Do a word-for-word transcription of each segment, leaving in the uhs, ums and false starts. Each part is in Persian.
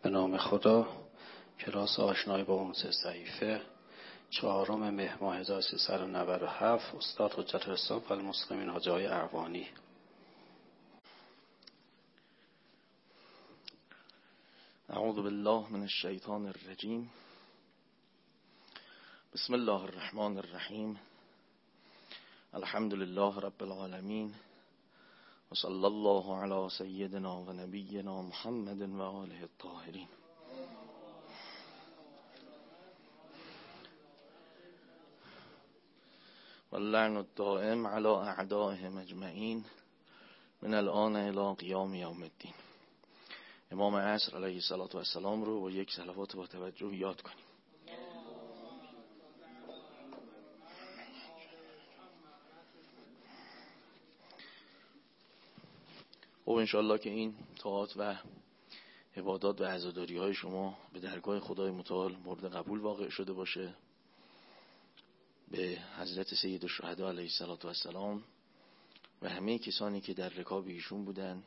به نام خدا. کلاس آشنایی با موسی صحیفه چهارم مهر ماه هزار و سیصد و نود و هفت. استاد حجت الاسلام و المسلمین حاجی آقای اعوانی. اعوذ بالله من الشیطان الرجیم. بسم الله الرحمن الرحیم. الحمد لله رب العالمین و صلی الله علی سیدنا و نبینا محمد و آله الطاهرین. واللعن الدائم علی اعدائهم اجمعین من الان الی قیام یوم الدین. امام عصر علیه السلام رو با یک صلوات با توجه یاد کنیم. خب انشالله که این طاعات و عبادات و عزاداری های شما به درگاه خدای متعال مورد قبول واقع شده باشه. به حضرت سید الشهدا علیه السلام و همه کسانی که در رکاب ایشون بودن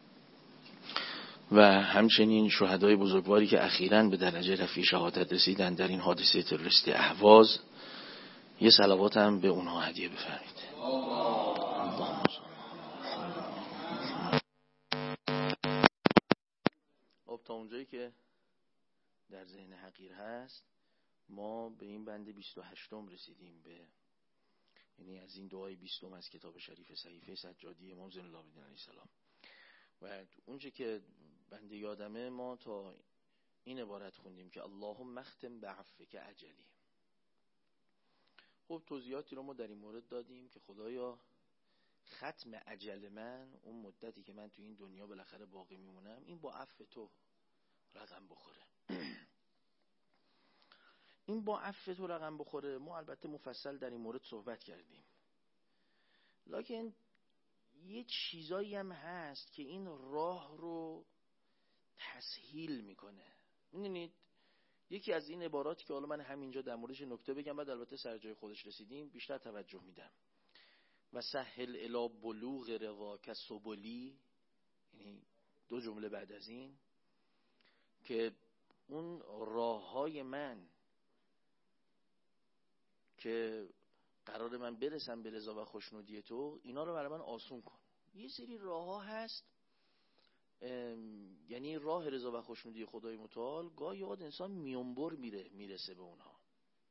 و همچنین شهدای بزرگواری که اخیراً به درجه رفیع شهادت رسیدن در این حادثه تروریستی اهواز، یه صلوات هم به اونها هدیه بفرمایید. خب تا اونجایی که در ذهن حقیر هست ما به این بند بیست و هشتم رسیدیم، به یعنی از این دعای بیستم از کتاب شریف صحیفه سجادی امام زین العابدین علیه السلام. و اونچه که بنده یادمه ما تا این عبارت خوندیم که اللهم اختم بعفوک اجلی. خب توضیحاتی رو ما در این مورد دادیم که خدایا ختم اجل من، اون مدتی که من تو این دنیا بالاخره باقی میمونم، این با عفو تو رقم بخوره. این با عفو تو رقم بخوره ما البته مفصل در این مورد صحبت کردیم، لکن یه چیزایی هم هست که این راه رو تسهیل میکنه. میدونید یکی از این عباراتی که حالا من همینجا در موردش نکته بگم، بعد البته سر جای خودش رسیدیم بیشتر توجه میدم. و سهل الی بلوغ رضاک سبلی، یعنی دو جمله بعد از این که اون راههای من که قرار من برسم به رضا و خوشنودی تو، اینا رو برای من آسون کن. یه سری راه ها هست، یعنی راه رضا و خوشنودی خدای متعال گاهی اوقات انسان میونبر میره میرسه به اونها.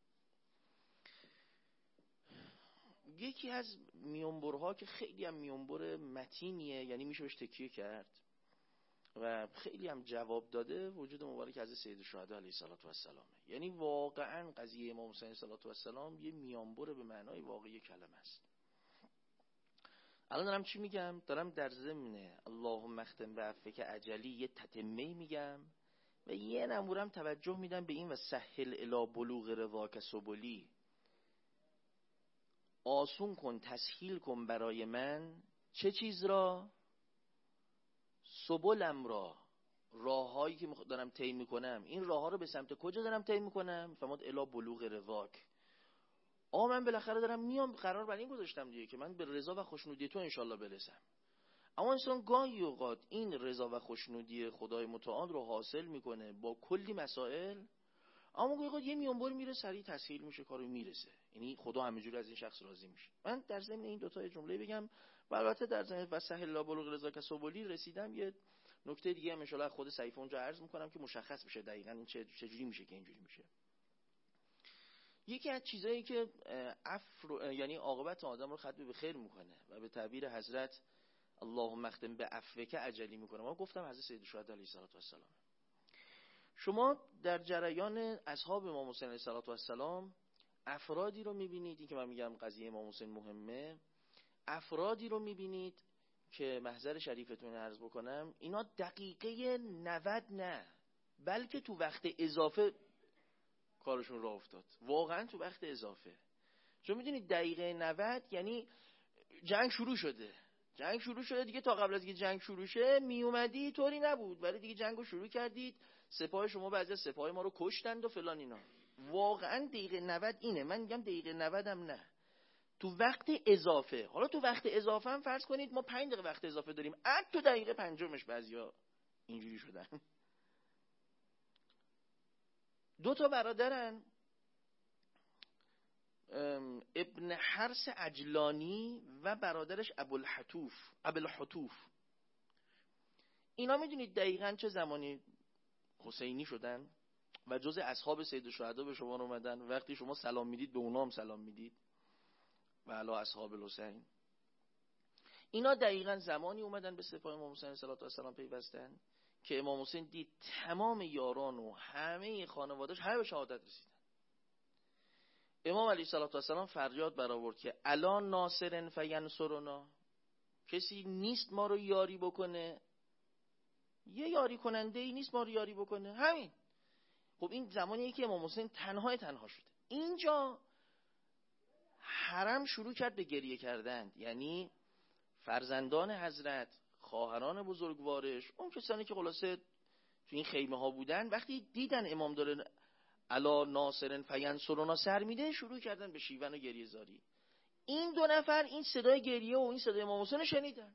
یکی از میونبرها که خیلی هم میونبر متینیه، یعنی میشه بهش تکیه کرد و خیلی هم جواب داده، وجود مبارک از سید الشهدا علیه السلام. یعنی واقعا قضیه امام حسین علیه السلام یه میانبر به معنای واقعی کلمه است. الان دارم چی میگم؟ دارم در ضمن اللهم اختم بعفوک اجلی یه تتمه میگم و یه نمورم توجه میدم به این و سهل الی بلوغ رضاک سبلی. آسون کن، تسهیل کن برای من چه چیز را؟ سبلم را، راههایی که دارم طی میکنم، این راهها رو به سمت کجا دارم طی میکنم؟ فرمود الی بلوغ رضاک. آ من بالاخره دارم میام، قرار بر این گذاشتم دیگه که من به رضا و خوشنودی تو انشالله برسم. اما انسان گاهی اوقات این رضا و خوشنودی خدای متعال رو حاصل میکنه با کلی مسائل، اما گاهی اوقات یه میانبر میره سریع تسهیل میشه، کارو میرسه، یعنی خدا همینجوری از این شخص راضی میشه. من در ضمن این دو تا جمله بگم و البته در ضمن و سهل لا بلوغ رضاک سبلی رسیدم یه نکته دیگه هم ان شاء الله خود صحیفه اونجا عرض میکنم که مشخص بشه دقیقاً این چه چجوری میشه که اینجوری میشه. یکی از چیزایی که عفو یعنی عاقبت آدم رو ختم به خیر میکنه و به تعبیر حضرت اللهم اختم بعفوک اجلی میکنه. ما گفتم حضرت سید الشهدا علیه السلام. شما در جریان اصحاب امام حسین علیه السلام افرادی رو میبینید، این که من میگم قضیه امام حسین مهمه، افرادی رو میبینید که محضر شریفتون عرض بکنم اینا دقیقه نود نه بلکه تو وقت اضافه کارشون راه افتاد، واقعا تو وقت اضافه. چون میدونید دقیقه نود یعنی جنگ شروع شده، جنگ شروع شده دیگه، تا قبل از اینکه جنگ شروع شه میومدی طوری نبود، ولی دیگه جنگو شروع کردید، سپاه شما بعضی از سپاه ما رو کشتند و فلان اینا. واقعا دقیقه نود اینه. من میگم دقیقه نود هم نه، تو وقت اضافه. حالا تو وقت اضافه هم فرض کنید ما پنج دقیقه وقت اضافه داریم، اد تو دقیقه پنجمش بعضیا اینجوری شدن. دو تا برادرن، ابن حرس عجلانی و برادرش ابوالحتوف ابوالحتوف. اینا میدونید دقیقاً چه زمانی حسینی شدن و جز اصحاب سید الشهدا به شما اومدن؟ وقتی شما سلام میدید به اونا هم سلام میدید و علی اصحاب الحسین. اینا دقیقاً زمانی اومدن به سپاه امام حسین صلی الله علیه و آله پیوستن که امام حسین دید تمام یاران و همه خانواده‌اش همه به شهادت رسیدن. امام علیه السلام فریاد برآورد که الا ناصر فینصرنا، کسی نیست ما رو یاری بکنه؟ یه یاری کننده ای نیست ما رو یاری بکنه؟ همین. خب این زمانیه که امام حسین تنهای تنها شده. اینجا حرم شروع کرد به گریه کردن، یعنی فرزندان حضرت، خواهران بزرگوارش، اون کسانی که خلاصه تو این خیمه ها بودن، وقتی دیدن امام داره الا ناصر فینصرنا سر میده، شروع کردن به شیون و گریه زاری. این دو نفر این صدای گریه و این صدای امام حسین شنیدن.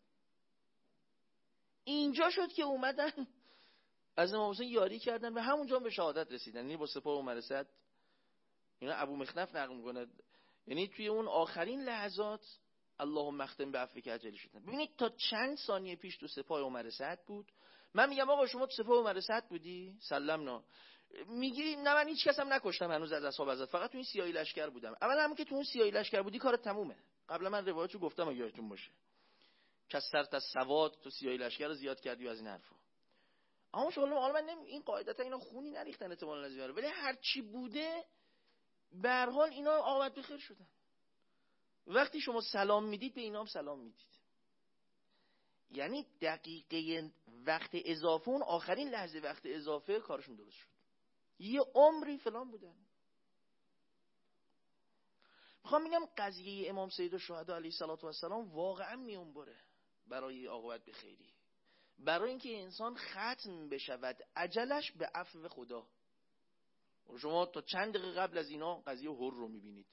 اینجا شد که اومدن از امام حسین یاری کردن و همونجا به شهادت رسیدن. یعنی با سپاه عمر اسد، اینا ابو مخنف نقل میکنه، یعنی توی اون آخرین لحظات اللهم اختم بعفوک اجلی شدن. ببینید تا چند ثانیه پیش تو سپاه عمر اسد بود. من میگم آقا شما تو سپاه عمر اسد بودی؟ سلمنا. میگی نه من هیچ کسم نکشتم هنوز از اصحاب حضرت، فقط تو این سیاهی لشکر بودم. اولا هم که تو اون سیاهی لشکر بودی کارت تمومه. قبلا من روایتشو گفتم اگه یادتون باشه. کسرت السواد، تو سیاهی لشکر رو زیاد کردی و از این حرفا. اما شغل حالا من این قاعدتا اینا خونی نریختن احتمالاً از میاره، ولی هر چی بوده به هر حال اینا عاقبت بخیر شدن. وقتی شما سلام میدید به اینا هم سلام میدید. یعنی دقیقه وقت اضافه، اون آخرین لحظه وقت اضافه کارشون درست شد. یه عمری فلان بودن. میخوام بگم قضیه امام سید الشهدا علیه السلام واقعا میونبره برای عاقبت بخیری، برای اینکه انسان ختم بشود اجلش به عفو خدا. شما تا چند دقیقه قبل از اینا قضیه هر رو میبینید،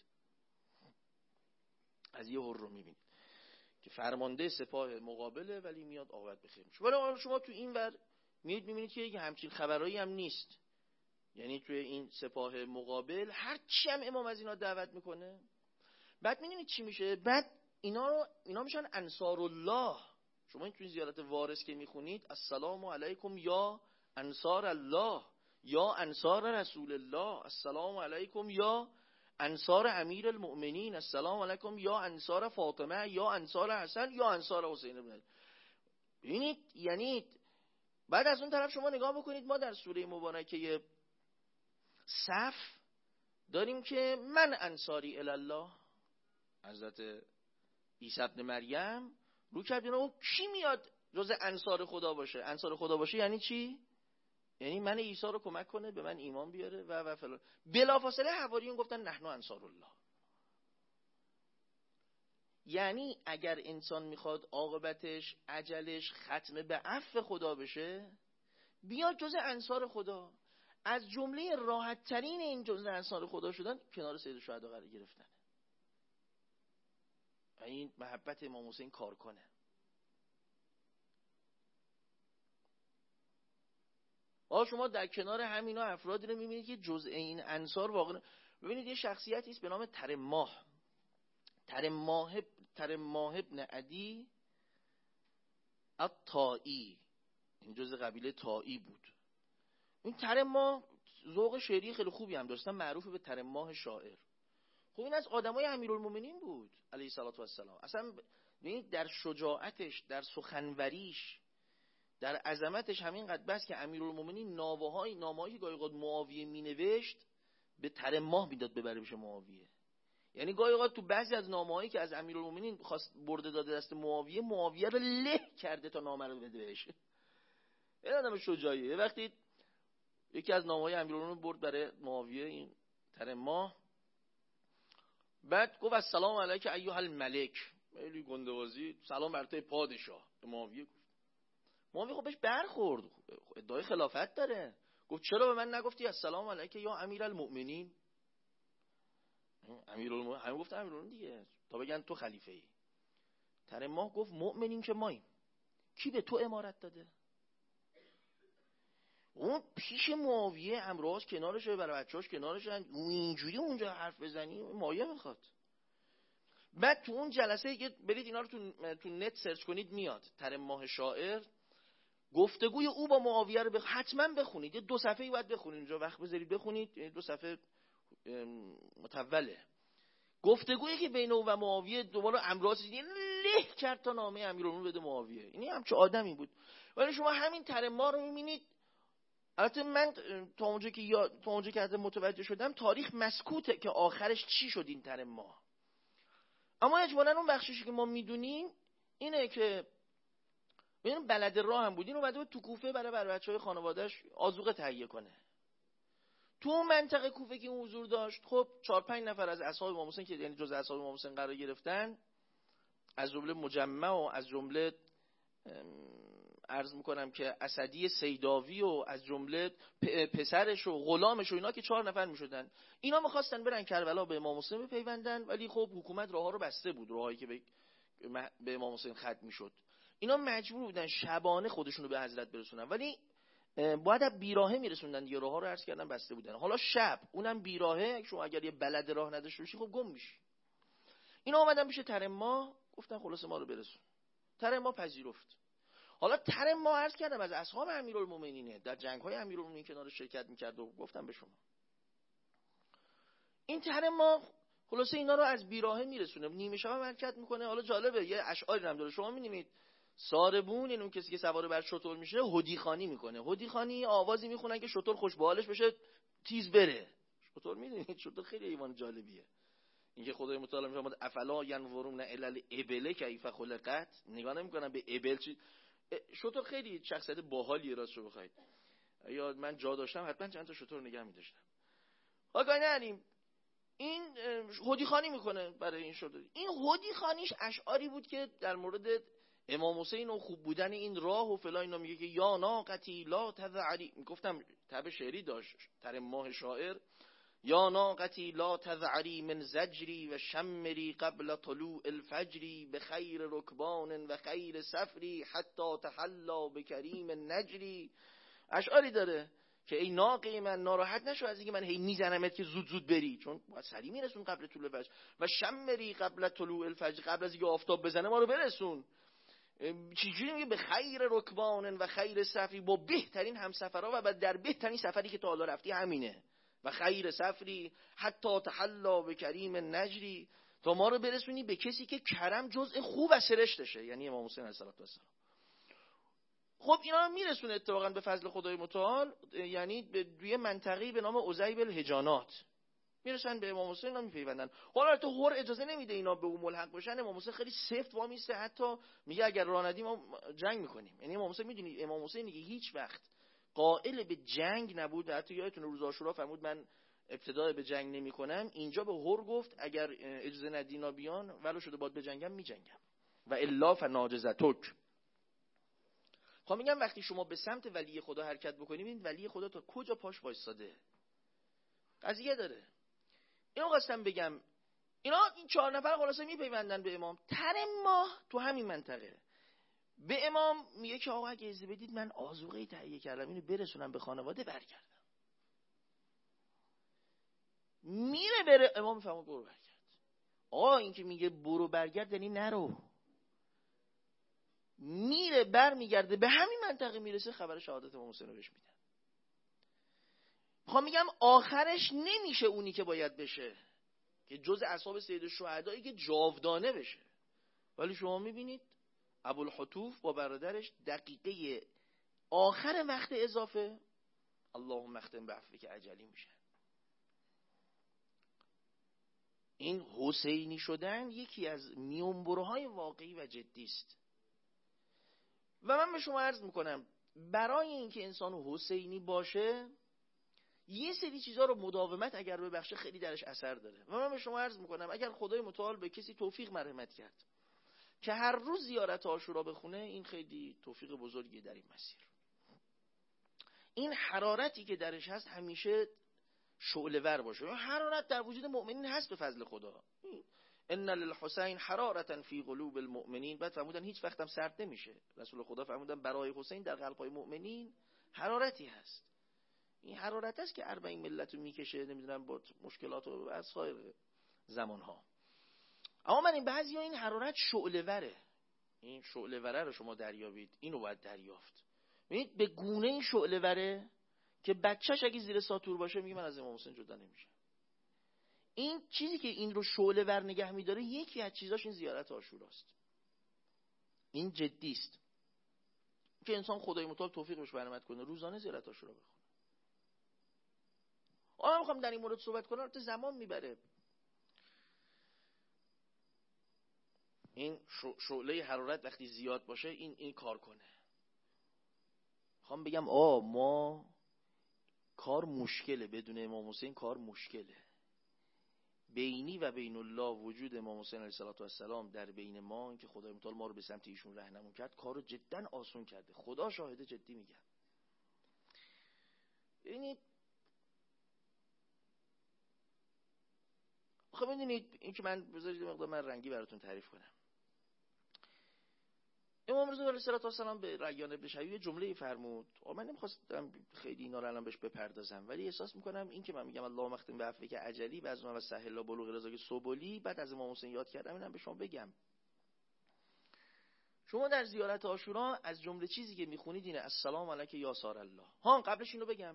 قضیه هر رو میبینید که فرمانده سپاه مقابله ولی میاد عاقبت بخیر میشه. ولی شما تو این ور میید میبینید که یه همچین خبرایی هم نیست. یعنی توی این سپاه مقابل هر چی هم امام از اینا دعوت میکنه، بعد میدونید چی میشه؟ بعد اینا رو اینا میشن انصار الله. شما این توی زیارت وارث که میخونید السلام علیکم یا انصار الله یا انصار رسول الله، السلام علیکم یا انصار امیر المؤمنین، السلام علیکم یا انصار فاطمه یا انصار حسن یا انصار حسین بن علی. ببینید یعنی بعد از اون طرف شما نگاه بکنید، ما در سوره مبارکه صف داریم که من انصاری الی الله، حضرت عیسی ابن مریم رو کرد اینا. و کی میاد جز انصار خدا باشه؟ انصار خدا باشه یعنی چی؟ یعنی من عیسی رو کمک کنه، به من ایمان بیاره و و فلان. بلافاصله حواریون گفتن نحن انصار الله. یعنی اگر انسان میخواد عاقبتش اجلش ختم به عفو خدا بشه، بیاد جز انصار خدا. از جمله راحت ترین این جز انصار خدا شدن کنار سید الشهدا قرار گرفتن. این محبت امام حسین کار کنه. آ شما در کنار همینا افرادی رو میبینید که جزء این انصار واقعا. ببینید یه شخصیتی است به نام ترماه. ترماه ترماه ابن عدی الطائی، این جزء قبیله طائی بود. این ترماه ذوق شعری خیلی خوبی هم داشتن، معروف به ترماه شاعر. خب این از آدمای امیرالمومنین بود علیه السلام. اصلا ببینید در شجاعتش، در سخنوریش، در عظمتش همین قد بس که امیرالمومنین نامه‌های نامه‌ای گاهی اوقات معاویه مینوشت به ترماه میداد ببره بشه معاویه. یعنی گاهی اوقات تو بعضی از نامه‌هایی که از امیرالمومنین خواست برده داده دست معاویه، معاویه رو له کرده تا نامه رو بده بهش. این آدم شجاعیه. وقتی یکی از نامه‌های امیرالمومنین برد برای معاویه، این ترماه، بعد گفت السلام علیک ایها الملک، خیلی گنده‌بازی، سلام بر تو پادشاه. به معاویه گفت. معاویه خب بهش برخورد، ادعای خلافت داره. گفت چرا به من نگفتی السلام علیک یا امیر المؤمنین؟ امیرالمؤمنین همین گفت امیرالمؤمنین دیگه، تا بگن تو خلیفه ای. ترماه گفت مؤمنین که ماییم، کی به تو امارت داده؟ اون پیش معاویه امراض کنارشه، برای بچه‌هاش کنارشن، اینجوری اونجا حرف بزنی مایه میخواد. بعد تو اون جلسه که برید اینا رو تو تو نت سرچ کنید میاد، ترماه شاعر گفتگوی او با معاویه رو بخ... حتما بخونید، یه دو صفحه‌ای باید بخونید اونجا، وقت بذارید بخونید، دو صفحه متوله. گفتگویی که بین او و معاویه دوباره امراض له کرد تا نامه امیرالمومنین بده معاویه. اینی همچه آدمی بود. ولی شما همین ترماه رو می‌بینید. البته من تا اونجا که یا تا اونجا که متوجه شدم تاریخ مسکوته که آخرش چی شد این ترماه. اما اجمالاً اون بخشی که ما میدونیم اینه که ببین بلد راه هم بود، اینو بعد تو کوفه برای بر بچهای خانواده‌اش آذوقه تهیه کنه. تو اون منطقه کوفه که اون حضور داشت، خب چهار پنج نفر از اصحاب امام حسین که یعنی جزء اصحاب امام حسین قرار گرفتن، از جمله مجمع و از جمله عرض میکنم که اسدی سیداوی و از جمله پسرش و غلامش و اینا که چهار نفر میشدن، اینا میخواستن برن کربلا به امام حسین بپیوندن، ولی خب حکومت راهها رو بسته بود، راهایی که به به امام حسین ختم میشد. اینا مجبور بودن شبانه خودشونو به حضرت برسونن، ولی باید بیراهه میرسوندن دیگه، راهها رو عرض کردن بسته بودن. حالا شب اونم بیراهه، شما اگر یه بلد راه نداشته باشی خب گم میشی. اینا اومدن پیش ترماه گفتن خلاص ما رو برسون. ترماه پذیرفت. حالا ترماه عرض کردم از اصحاب امیرالمومنینه، در جنگ‌های امیرالمومنین کنار شرکت می‌کرد و گفتم به شما. این ترماه خلاصه اینا رو از بیراهه میرسونه، نیمه شب حرکت میکنه. حالا جالبه یه اشعاری هم داره، شما می‌بینید ساربون، این اون کسی که سوار بر شتر میشه، هدیخانی میکنه. هدیخانی آوازی میخونن که شتر خوش به حالش بشه تیز بره. شتر میدونید شتر خیلی حیوان جالبیه. اینکه خدای متعال میفرماد افلا ینظرون الی الابل کیف خلقت، نگاه نمیکنن به ابل چی. شتر خیلی شخصیت باحالیه راستشو بخواید. یا من جا داشتم حتما چند تا شتر نگه می‌داشتم. آقا نریم این هدیخانی میکنه برای این شتر. این هدیخانیش اشعاری بود که در مورد امام حسین و خوب بودن این راه و فلان اینا میگه که یا ناقتی لا تذعری، میگفتم تب شعری داشت ترماه شاعر، یا ناقتی لا تذعری من زجری و شمری قبل طلوع الفجری به خیر رکبان و خیر سفری حتی تحلا به کریم نجری. اشعاری داره که ای ناقه من ناراحت نشو از اینکه من هی میزنمت که زود زود بری، چون باید سریع میرسون قبل طلوع الفجر، و شمری قبل طلوع الفجر، قبل از اینکه آفتاب بزنه ما رو برسون. چجوری میگه به خیر رکبان و خیر سفری، با بهترین همسفرها و در بهترین سفری که تا حالا رفتی همینه، و خیر سفری حتی تحلا به کریم نجری، تا ما رو برسونی به کسی که کرم جزء خوب و سرشتشه، یعنی امام حسین علیه السلام. خب اینا رو میرسونه اتفاقا به فضل خدای متعال، یعنی به دوی منطقه‌ای به نام عزیب الهجانات میرسن به امام حسین، اینا میپیوندن. حالا تو هر اجازه نمیده اینا به اون ملحق بشن. امام حسین خیلی سفت وا میسته، حتی میگه اگر راه ندیم ما جنگ میکنیم. یعنی امام حسین میدونید امام حسین میگه هیچ وقت قائل به جنگ نبود. حتی یادتونه روز عاشورا فرمود من ابتدا به جنگ نمیکنم، اینجا به هر گفت اگر اجازه ندینا بیان ولو شده باد به جنگم میجنگم و الا فناجزتک. خب میگم وقتی شما به سمت ولی خدا حرکت بکنید، این ولی خدا تا کجا پاش وایساده قضیه داره. اینو خواستم بگم. اینا این چهار نفر خلاصه میپیوندن به امام. ترماه تو همین منطقه به امام میگه که آقا اگه اجازه بدید من آذوقه‌ای تهیه کردم اینو برسونم به خانواده برگردم. میره بره، امام میفهمه برو برگرد. آقا این که میگه برو برگرد یعنی نرو. میره برمیگرده به همین منطقه میرسه، خبر شهادت امام حسین رو بهش میدن. میخوام میگم آخرش نمیشه اونی که باید بشه، که جز اصحاب سید الشهدایی که جاودانه بشه. ولی شما میبینید ابوالحتوف با برادرش دقیقه آخر وقت اضافه اللهم اختم بعفوک اجلی میشن. این حسینی شدن یکی از میانبرهای واقعی و جدی است. و من به شما عرض میکنم برای اینکه انسان حسینی باشه یه سری چیزا رو مداومت اگر ببخشه خیلی درش اثر داره. و من به شما عرض میکنم اگر خدای متعال به کسی توفیق مرحمت کرد که هر روز زیارت عاشورا بخونه، این خیلی توفیق بزرگی در این مسیر. این حرارتی که درش هست همیشه شعله ور باشه. حرارت در وجود مؤمنین هست به فضل خدا. ان للحسین حرارتا فی قلوب المؤمنین. بعد فرمودن هیچ وقت هم سرد نمیشه. رسول خدا فرمودن برای حسین در قلب‌های مؤمنین حرارتی هست. این حرارت است که اربعین ملت رو میکشه، نمیدونم با مشکلات و از سایر زمانها. اما من این بعضی ها این حرارت شعله وره، این شعله وره رو شما دریابید، اینو باید دریافت. ببینید به گونه این شعله وره که بچهش اگه زیر ساتور باشه میگه من از امام حسین جدا نمیشم. این چیزی که این رو شعله ور نگه میداره یکی از چیزاش این زیارت عاشوراست. این جدی است که انسان خدای متعال توفیق بهش بنعمت کنه روزانه زیارت عاشورا بخونه. آیا میخوام در این مورد صحبت کنم، البته زمان میبره. این شعله حرارت وقتی زیاد باشه این این کار کنه. میخوام بگم آ ما کار مشکله، بدون امام حسین کار مشکله. بینی و بین الله وجود امام حسین علیه السلام در بین ما، که خدای متعال ما رو به سمت ایشون راهنمون کرد، کارو جدا آسون کرده. خدا شاهده، جدی میگم. ببینید خب ببینید این که من بذارید مقدار من رنگی براتون تعریف کنم. امام رضا علیه السلام به ریان ابن شبیب جمله فرمود. من نمیخواستم خیلی اینا رو الان بهش بپردازم، ولی احساس میکنم این که من میگم اللهم اختم بعفوک اجلی و از اون و سهل الله بلوغ رضا سبلی، بعد از امام حسین یاد کردم، اینم به شما بگم. شما در زیارت عاشورا از جمله چیزی که میخونید اینه السلام علیک یا سار الله. ها قبلش اینو بگم،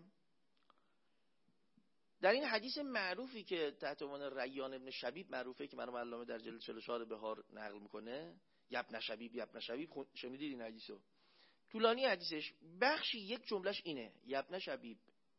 در این حدیث معروفی که تحت عنوان ریان ابن شبیب معروفه که مرحوم علامه در جلد چهل و چهار بهار نقل میکنه، یبن شبیب یبن شبیب، شنیدید این حدیثو؟ طولانی حدیثش، بخشی یک جملهش اینه: یبن شبیب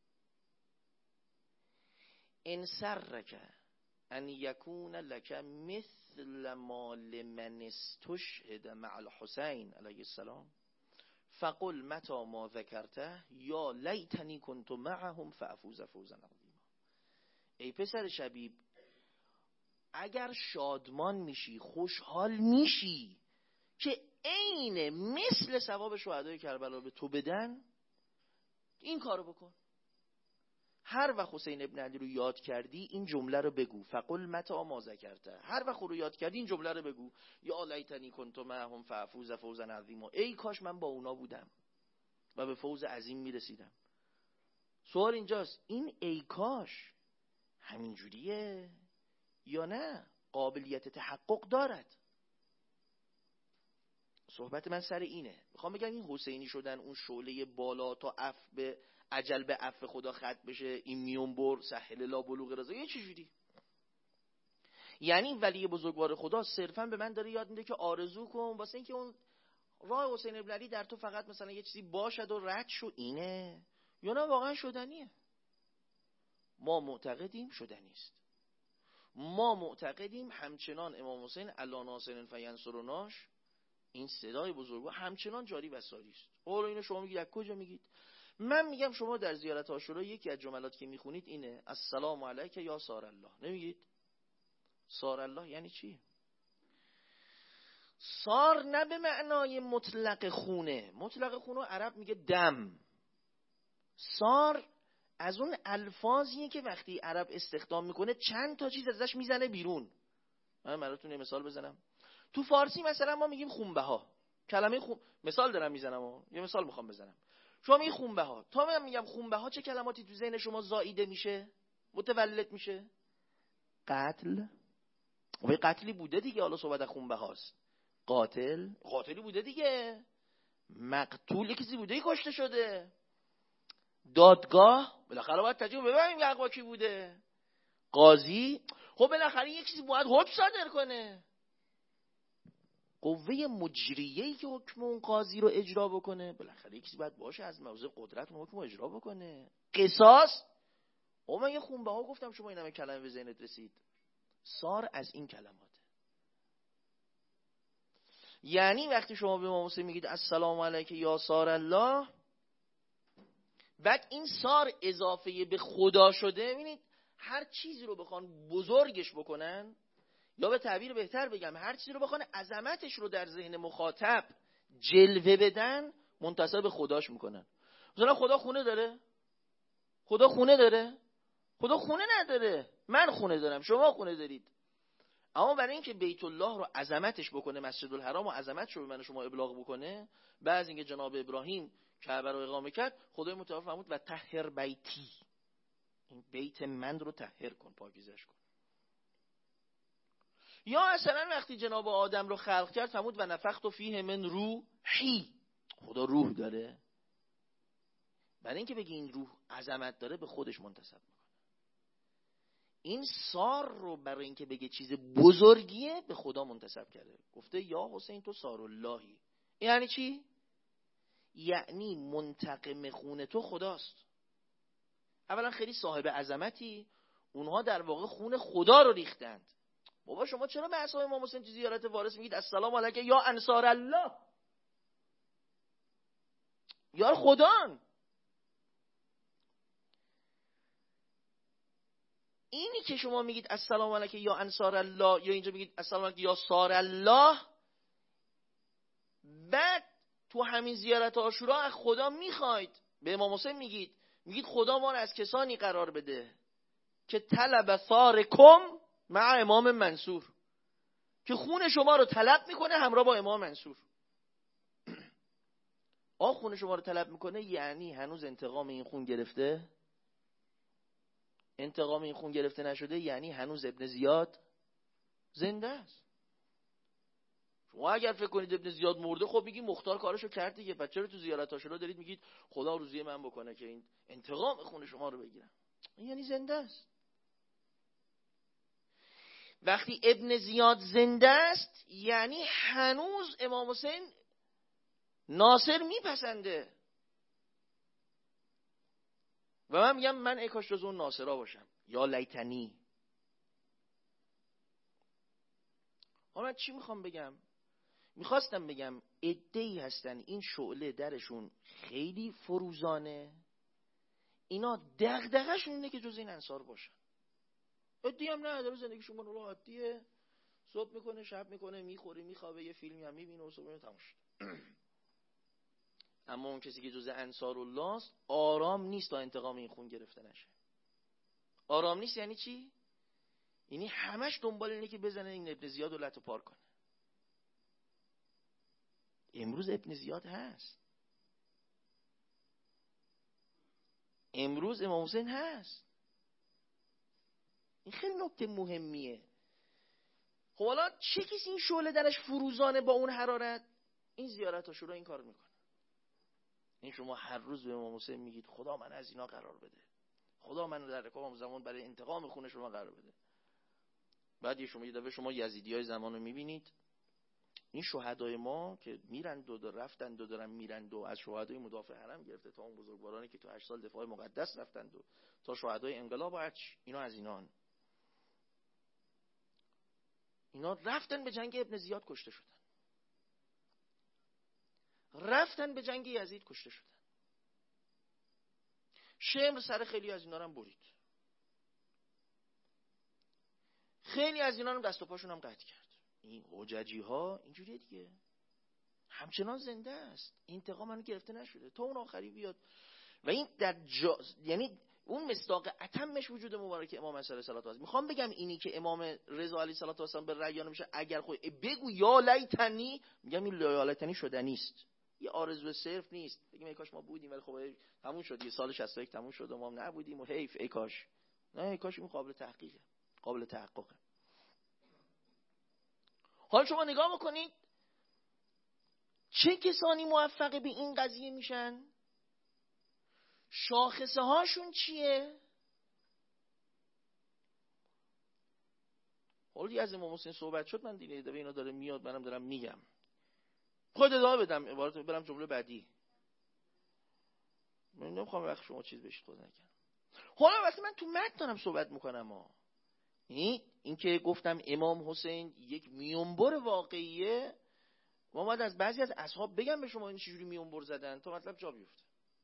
ان سرک ان یکون لک مثل ما لمن استشهد مع الحسین علیه السلام فقل متى ما ذکرته یا لیتنی کنت معهم فافوز فوزا عظیما. ای پسر شبیب، اگر شادمان میشی، خوشحال میشی که عین مثل ثواب شهدای کربلا به تو بدن، این کارو بکن. هر وقت حسین ابن علی رو یاد کردی این جمله رو بگو، فقل متى ما ذکرته. هر وقت رو یاد کردی این جمله رو بگو، یا لیتنی کنت معهم فافوز فوزا عظیما. ای کاش من با اونا بودم و به فوز عظیم میرسیدم. سوال اینجاست، این ای کاش همینجوریه یا نه قابلیت تحقق دارد؟ صحبت من سر اینه. میخوام بگم این حسینی شدن، اون شعله بالا تا عفو به عجل به عفو خدا ختم بشه، این میونبر سهل الله بلوغ رضا، یه چجوری؟ یعنی ولی بزرگوار خدا صرفا به من داره یاد میده که آرزو کن واسه اینکه اون راه حسین ابن علی در تو فقط مثلا یه چیزی باشد و رد شو، اینه یا نه واقعا شدنیه؟ ما معتقدیم شدنی است. ما معتقدیم همچنان امام حسین علی ناصر فینصرناش، این صدای بزرگوار همچنان جاری و ساری است. حالا اینو شما میگید از کجا میگید؟ من میگم شما در زیارت عاشورا یکی از جملاتی که میخونید اینه السلام علیک یا سار الله. نمیگید؟ سار الله یعنی چی؟ سار نه به معنای مطلق خونه. مطلق خونه عرب میگه دم. سار از اون الفاظیه که وقتی عرب استخدام میکنه چند تا چیز ازش میزنه بیرون. من براتون یه مثال بزنم. تو فارسی مثلا ما میگیم خونبه ها. کلمه خون مثال دارم میزنم و یه مثال میخوام بزنم. شما میگید خونبه ها، تا من میگم خونبه ها چه کلماتی تو ذهن شما زائیده میشه، متولد میشه؟ قتل. خب قتلی بوده دیگه، حالا صحبت از خونبه هاست. قاتل، قاتلی بوده دیگه. مقتول کسی بوده کشته شده. دادگاه، بالاخره باید تجربه ببینیم یقوا کی بوده. قاضی، خب بالاخره یک چیزی باید حکم صادر کنه. قوه مجریه‌ای که حکم اون قاضی رو اجرا بکنه، بالاخره یک چیزی باید باشه از موضع قدرت اون حکم رو اجرا بکنه. قصاص، او من یه خونبه ها گفتم شما این همه کلمه به ذهنت رسید. سار از این کلماته. یعنی وقتی شما به امام حسین میگید السلام علیک یا سار الله، بعد این سار اضافه به خدا شده. ببینید هر چیزی رو بخوان بزرگش بکنن، یا به تعبیر بهتر بگم هر چیزی رو بخوان عظمتش رو در ذهن مخاطب جلوه بدن، منتسب به خداش میکنن. مثلا خدا خونه داره؟ خدا خونه داره؟ خدا خونه نداره. من خونه دارم، شما خونه دارید. اما برای اینکه بیت الله رو عظمتش بکنه، مسجد الحرام و عظمتش رو به من شما ابلاغ بکنه، بعضی اینکه جناب ابراهیم کعبه رو اقامه کرد، خدای متعال فرمود و طهر بیتی، این بیت من رو طهر کن، پاکیزش کن. یا اصلا وقتی جناب آدم رو خلق کرد فرمود و نفخت فیه من روحی، خدا روح داره. برای اینکه بگی این روح عظمت داره به خودش منتسب میکنه. این سار رو برای اینکه بگه چیز بزرگیه به خدا منتسب کرده. گفته یا حسین تو سار اللهی. یعنی چی؟ یعنی منتقم خون تو خداست. اولا خیلی صاحب عظمتی، اونها در واقع خون خدا رو ریختند. بابا شما چرا به اصحاب امام حسین تو زیارت وارث میگید السلام علیک یا انصار الله، یا خدان؟ اینی که شما میگید السلام علیک یا انصار الله، یا اینجا میگید السلام علیک یا سار الله، بعد تو همین زیارت عاشورا از خدا میخواید، به امام حسین میگید میگید خدا ما رو از کسانی قرار بده که طلب ثارکم مع امام منصور، که خون شما رو طلب میکنه همراه با امام منصور. آ خون شما رو طلب میکنه یعنی هنوز انتقام این خون گرفته؟ انتقام این خون گرفته نشده یعنی هنوز ابن زیاد زنده است. شما اگر فکر کنید ابن زیاد مرده، خب میگی مختار کارشو کرد دیگه، پس چرا تو زیارت عاشورا دارید میگید خدا روزی من بکنه که این انتقام خون شما رو بگیرم؟ این یعنی زنده است. وقتی ابن زیاد زنده است یعنی هنوز امام حسین ناصر میپسنده. و من میگم من ای کاش جز اون ناصرها باشم، یا لیتنی. حالا من چی میخوام بگم؟ میخواستم بگم عده‌ای هستن این شعله درشون خیلی فروزانه، اینا دغدغه‌شون اینه که جز این انصار باشن. عده‌ای هم نه، داره زندگیشون اون عادیه، صبح میکنه شب میکنه، میخوره میخوابه، یه فیلمی هم میبینه و صبح تموم شد. اما اون کسی که جز انصار الله است آرام نیست تا انتقام این خون گرفته نشه. آرام نیست یعنی چی؟ یعنی همش دنبال اینه که بزنه این ابن زیاد رو لطو پار کنه. امروز ابن زیاد هست، امروز امام حسین هست. این خیلی نکته مهمیه. خب حالا چه کسی این شعله درش فروزانه با اون حرارت؟ این زیارت عاشورا این کار میکنه. این شما هر روز به امام حسین میگید خدا من از اینا قرار بده، خدا من در رکاب زمان برای انتقام خون شما قرار بده. بعد یه شما یه دفعه شما یزیدیای زمان رو میبینید، این شهدای ما که میرند و رفتند و دارن میرند و از شهدای مدافع حرم گرفته تا اون بزرگوارانی که تو هشت سال دفاع مقدس رفتند و تا شهدای انقلاب و هرچی، اینا از اینان. اینا رفتن به جنگ ابن زیاد کشته شدن، رفتن به جنگ یزید کشته شدن. شمر سر خیلی از اینا رو هم برید، خیلی از اینا رو دست و پاشون هم قطع کرد. این حججی ها اینجوریه دیگه، همچنان زنده است، انتقام منو گرفته نشده تا اون آخری بیاد. و این در جا... یعنی اون مصداق اتمش وجود مبارک امام علیه السلام. میخوام بگم اینی که امام رضا علیه السلام به ریان میشه، اگر خود بگو یا لیتنی، میگم این یا لیتنی شده نیست، یه آرزو صرف نیست. بگیم ای کاش ما بودیم ولی خب تموم شد، یه سال شصت و یک تموم شد و ما نبودیم و حیف، ای کاش. نه ای کاش این قابل تحقیقه، قابل تحققه. حالا شما نگاه بکنید چه کسانی موفق به این قضیه میشن، شاخصه هاشون چیه؟ حالا از امام حسین صحبت شد، من دیگه اینا داره میاد منم دارم میگم، خود ادامه بدم عبارت برم جمله بعدی، من نمیخوام وقت شما چیز بشید خود نکنم. حالا وقتی من تو متن دارم صحبت میکنم ها، این این که گفتم امام حسین یک میونبر واقعیه، ما باید از بعضی از اصحاب بگم به شما این چجوری میونبر زدن تا مطلب جا بیفته.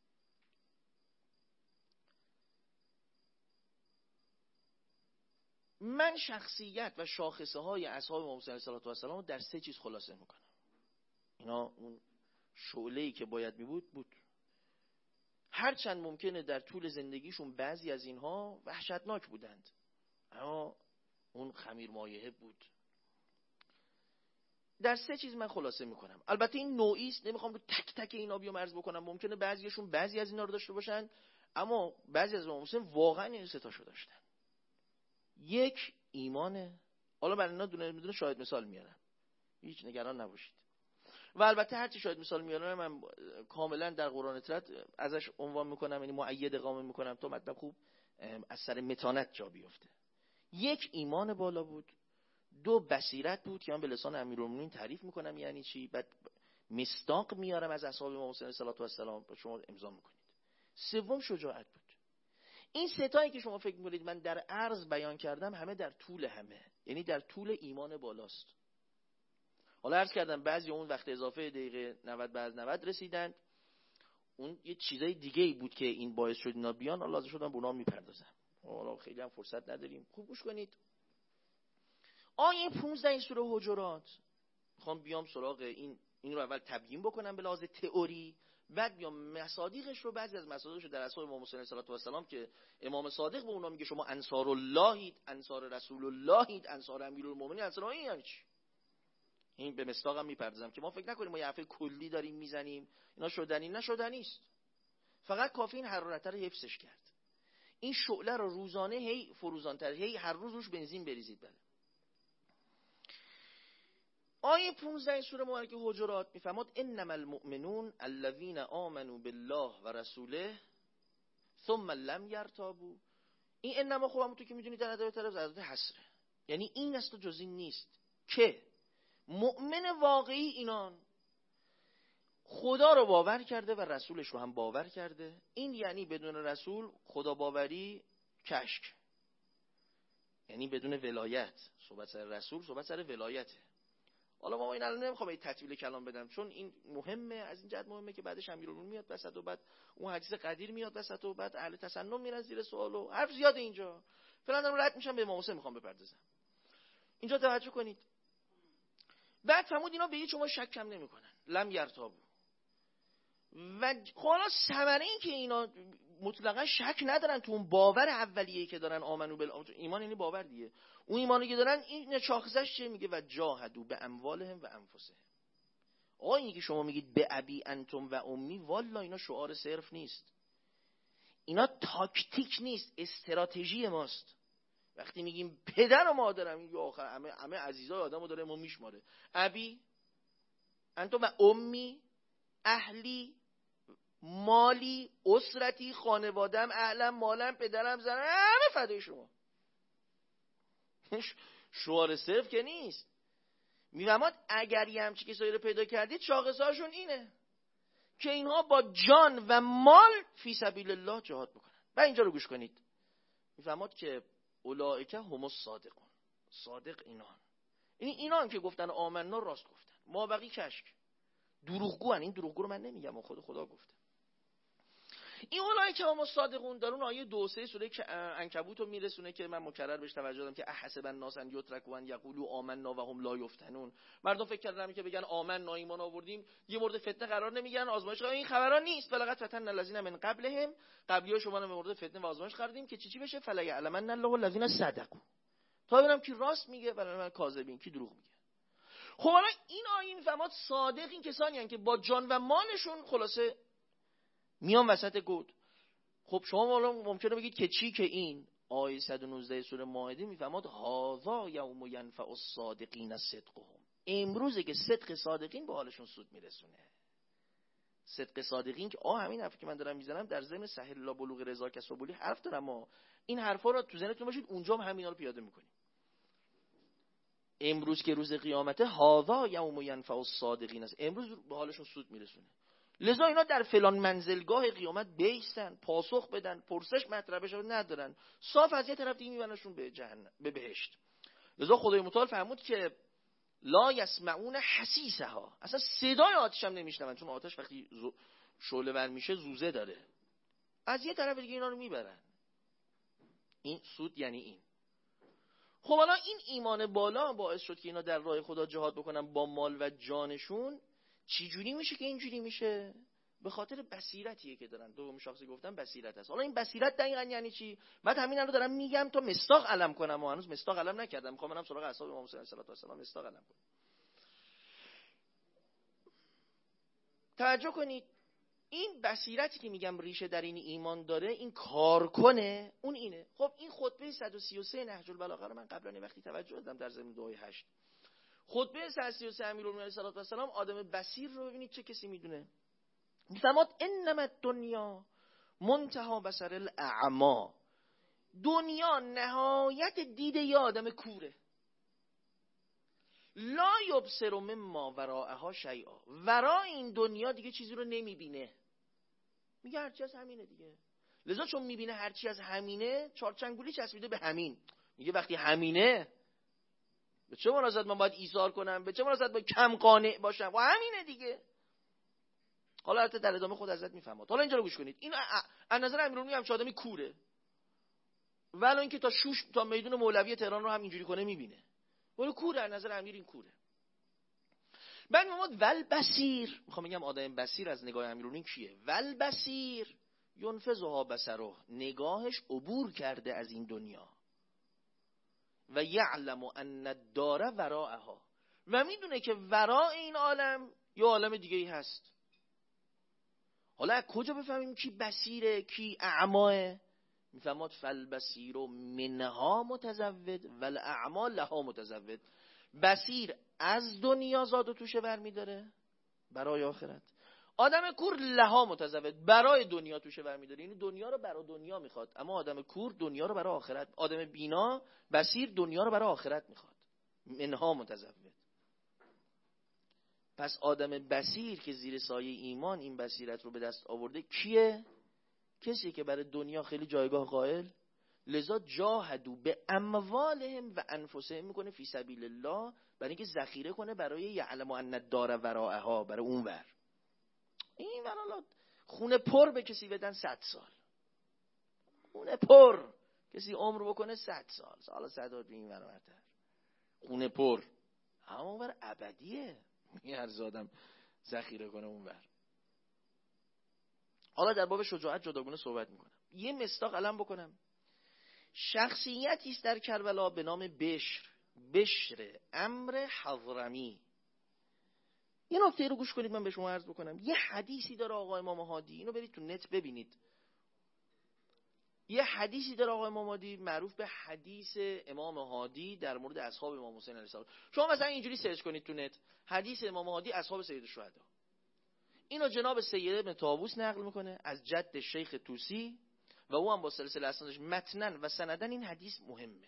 من شخصیت و شاخصه های اصحاب امام حسین علیه السلام رو در سه چیز خلاصه میکنم. اینا اون شعله‌ای که باید می بود بود. هرچند ممکنه در طول زندگیشون بعضی از اینها وحشتناک بودند، اما اون خمیر مایه بود. در سه چیز من خلاصه میکنم. البته این نوعی است، نمیخوام رو تک تک اینا بیام عرض بکنم، ممکنه بعضیشون بعضی از اینا رو داشته باشن، اما بعضی از امام حسین واقعا این سه تاشو داشتن. یک ایمانه. حالا من اینا دونه دونه شاهد مثال میارم، هیچ نگران نباشید. و البته هر چی شاهد مثال میارم من کاملا در قرآن اطرت ازش عنوان میکنم، یعنی مؤید اقامه میکنم تا مطلب خوب از سر متانت جا بیفته. یک ایمان بالا بود، دو بصیرت بود که من به لسان امیرالمومنین تعریف میکنم یعنی چی، بعد مصداق میارم از اصحاب امام حسین صلوات و السلام با شما امضا میکنید. سوم شجاعت بود. این سه تایی که شما فکر میکنید من در عرض بیان کردم همه در طول همه، یعنی در طول ایمان بالاست. حالا عرض کردم بعضی اون وقت اضافه دقیقه نود بعد نود رسیدند، اون یه چیزای دیگه ای بود که این باعث شد اینا بیان، حالا لازم شدم به اونها میپردازم، حالا خیلی هم فرصت نداریم. خوب گوش کنید. آیه پانزده این سوره حجرات، میخوام بیام سراغ این این رو اول تبیین بکنم به لحاظ تئوری، بعد بیام مصادیقش رو، بعضی از مصادیقش رو در اصحاب امام حسین صلوات و السلام که امام صادق به اونا میگه شما انصار اللهید، انصار رسول اللهید، انصار امیرالمومنین، انصار این یعنی چی؟ این به مصداقم میپردازم که ما فکر نکنیم ما یه حرف کلی داریم میزنیم اینا شدنی نشدنی است، فقط کافی این حرارت رو حفظش کرد. این شعله رو روزانه هی فروزان‌تر، هی هر روز روش بنزین بریزید. بله. آیه پانزده این سوره مبارکه حجرات میفرماد انما المؤمنون الذين آمنوا بالله و رسوله ثم لم يرتابوا. این انما خب همونطور که میدونید در ادبیات عرب ضرورت حصره، یعنی این است و جز این نیست که مؤمن واقعی اینان خدا رو باور کرده و رسولش رو هم باور کرده. این یعنی بدون رسول خدا باوری کشک، یعنی بدون ولایت. صحبت سر رسول صحبت سر ولایته. حالا ما این الان نمیخوام این تطویل کلام بدم چون این مهمه، از این جهت مهمه که بعدش امیرالمومنین میاد وسط و بعد اون حدیث قدیر میاد وسط و بعد اهل تسنن میرن زیر سوال و حرف زیاد اینجا. فعلا دارم رد میشم به امام حسین میخوام بپردازم. اینجا توجه کنید. بعد فرمود اینا به هیچ شما شک کم نمیکنن، لم یرتابو. و حالا ثمره این که اینا مطلقا شک ندارن تو اون باور اولیه‌ای که دارن، آمنو بال ایمان یعنی باور دیگه، اون ایمانی که دارن این شاخصش چیه؟ میگه و جاهدوا به اموالهم و انفسهم. آقا اینی که شما میگید به ابی انتم و امی، والا اینا شعار صرف نیست، اینا تاکتیک نیست، استراتژی ماست. وقتی میگیم پدر و مادرم، این آخر همه همه عزیزای آدمو داره ما میشماره. ابی انتم و امی، اهلی، مالی، اسرتی، خانوادم، اهلم، مالم، پدرم، زنم، همه فدای شما. شعار صرف که نیست. میفهمد اگر یه همچی کسایی رو پیدا کردید شاخصهاشون اینه که اینها با جان و مال فی سبیل الله جهاد بکنن. و اینجا رو گوش کنید. میفهمد که اولئک هم الصادقون، صادق اینان، یعنی اینان که گفتن آمنا راست گفتن، ما بقی کشک دروغگو هن. این دروغگو رو من نمیگم، خود خدا گفته. این اولایی که هم صادقون در اون آیه دو سه سوره عنکبوت رو میرسونه که من مکرر بهش توجه دادم که احسب الناس ان یترکوا ان یقولوا آمنا و هم لا یفتنون. مردم فکر کردن که بگن آمنا ایمان آوردیم یه مورد فتنه قرار نمیگیرن، آزمایش قرار. این خبرا نیست. ولقد فتن الذین من قبلهم، قبلیای شما رو به مورد فتنه و آزمایش قرار دادیم که چی چی بشه. فلا یعلمن الله الذین صدقوا، تا ببینم کی راست میگه و من کاذبین، کی دروغ میگه. خب حالا این آیه میفهمد صادق این کسانی هستند که با جان و مالشون خلاصه میان وسط گود. خب شما حالا ممکنه بگید که چی که این آیه صد و نوزده سوره مائده میفهمد هذا یوم ینفع الصادقین صدقهم، امروزه که صدق صادقین به حالشون سود میرسونه. صدق صادقین که آه همین حرفی که من دارم میزنم در ضمن سهل الله بلوغ رضا کسابولی حرف دارم، ما این حرفا رو تو ذهنتون باشید، اونجا هم همینا رو پیاده میکنیم. امروز که روز قیامته هذا یوم ینفع الصادقین است، امروز به حالشون سود میرسونه. لذا اینا در فلان منزلگاه قیامت بیستن، پاسخ بدن، پرسش مطرحش رو ندارن، صاف از یه طرف دیگه میبرنشون به جهنم، به بهشت. لذا خدای متعال فرمود که لا یسمعون حسیسها، اصلا صدای آتش هم نمیشنون، چون آتش وقتی شعله ور میشه زوزه داره. از یه طرف دیگه اینا رو میبرن. این سود یعنی این. خب حالا این ایمان بالا باعث شد که اینا در راه خدا جهاد بکنن با مال و جانشون. چی جوری میشه که اینجوری میشه؟ به خاطر بصیرتیه که دارن. دوم شخصی گفتم بصیرت است. حالا این بصیرت دقیقاً یعنی چی؟ من همین رو دارم میگم تا مصداق علم کنم، و هنوز مصداق علم نکردم. میخوام برم سراغ اصحاب امام حسین صلی الله علیه و آله مصداق علم کنم. توجه کنید، این بصیرتی که میگم ریشه در این ایمان داره، این کار کنه، اون اینه. خب این خطبه صد و سی و سه نهج البلاغه رو من قبلا وقتی توجه دادم در ضمن دعای هشت. خطبه صد و سی و سه امیرالمومنین علیه السلام آدم بصیر رو ببینید چه کسی میدونه. میفهمد انما الدنیا منتهى بصر الاعمی. دنیا نهایت دید یه آدم کوره. لا یبصر مما وراءها شیئا. ورای این دنیا دیگه چیزی رو نمیبینه. میگه هرچی از همینه دیگه. لذا چون میبینه هرچی از همینه، چارچنگولی چسبیده به همین. میگه وقتی همینه، به چه مناسبت من باید ایثار کنم؟ به چه مناسبت باید کم قانع باشم؟ و همینه دیگه. حالا البته در ادامه خود حضرت میفهمد. حالا اینجا رو گوش کنید. این از نظر امیرالمومنین هم آدمی کوره. ولی اینکه تا شوش تا میدون مولوی تهران رو هم اینجوری کنه میبینه. ولی کوره، از نظر امیر این کوره. بعد میگم ول بصیر، میخوام بگم آدم بصیر از نگاه امیرالمومنین کیه؟ ول بصیر ینفذها بصره، نگاهش عبور کرده از این دنیا. و یعلم ان الدار وراءها، و میدونه که ورای این عالم یه عالم دیگه ای هست. حالا از کجا بفهمیم کی بصیره کی اعماه؟ میفهمد فالبصیر منها متزود والاعما لها متزود. بصیر از دنیا زاد و توشه برمیداره برای آخرت. آدم کور لها متزود، برای دنیا توشه برمیداره، یعنی دنیا رو برای دنیا میخواد. اما آدم کور دنیا رو برای آخرت. آدم بینا بصیر دنیا رو برای آخرت میخواد. منها متزود. پس آدم بصیر که زیر سایه ایمان این بصیرت رو به دست آورده کیه؟ کسی که برای دنیا خیلی جایگاه قائل، لذا جاهدوا به اموالهم و انفسهم میکنه فی سبیل الله، برای اینکه ذخیره کنه برای یعلم ان الدار وراءها، برای اون ور. این ور خونه پر به کسی بدن صد سال، خونه پر کسی عمر بکنه صد سال، سال صد و این ور ورتر خونه پر، اما اون ور ابدیه، میارز آدم ذخیره کنه اون ور. حالا در باب شجاعت جداگونه صحبت میکنم. یه مصداق علم بکنم. شخصیتی است در کربلا به نام بشر، بشر امر حضرمی. یه نکته رو گوش کنید من به شما عرض بکنم. یه حدیثی داره آقا امام هادی، اینو برید تو نت ببینید. یه حدیثی داره آقا امام هادی معروف به حدیث امام هادی در مورد اصحاب امام حسین علیه السلام. شما مثلا اینجوری سرچ کنید تو نت، حدیث امام هادی اصحاب سید الشهدا. اینو جناب سید ابن طاووس نقل میکنه از جد شیخ طوسی و او هم با سلسله اسنادش متنن و سندن. این حدیث مهمه،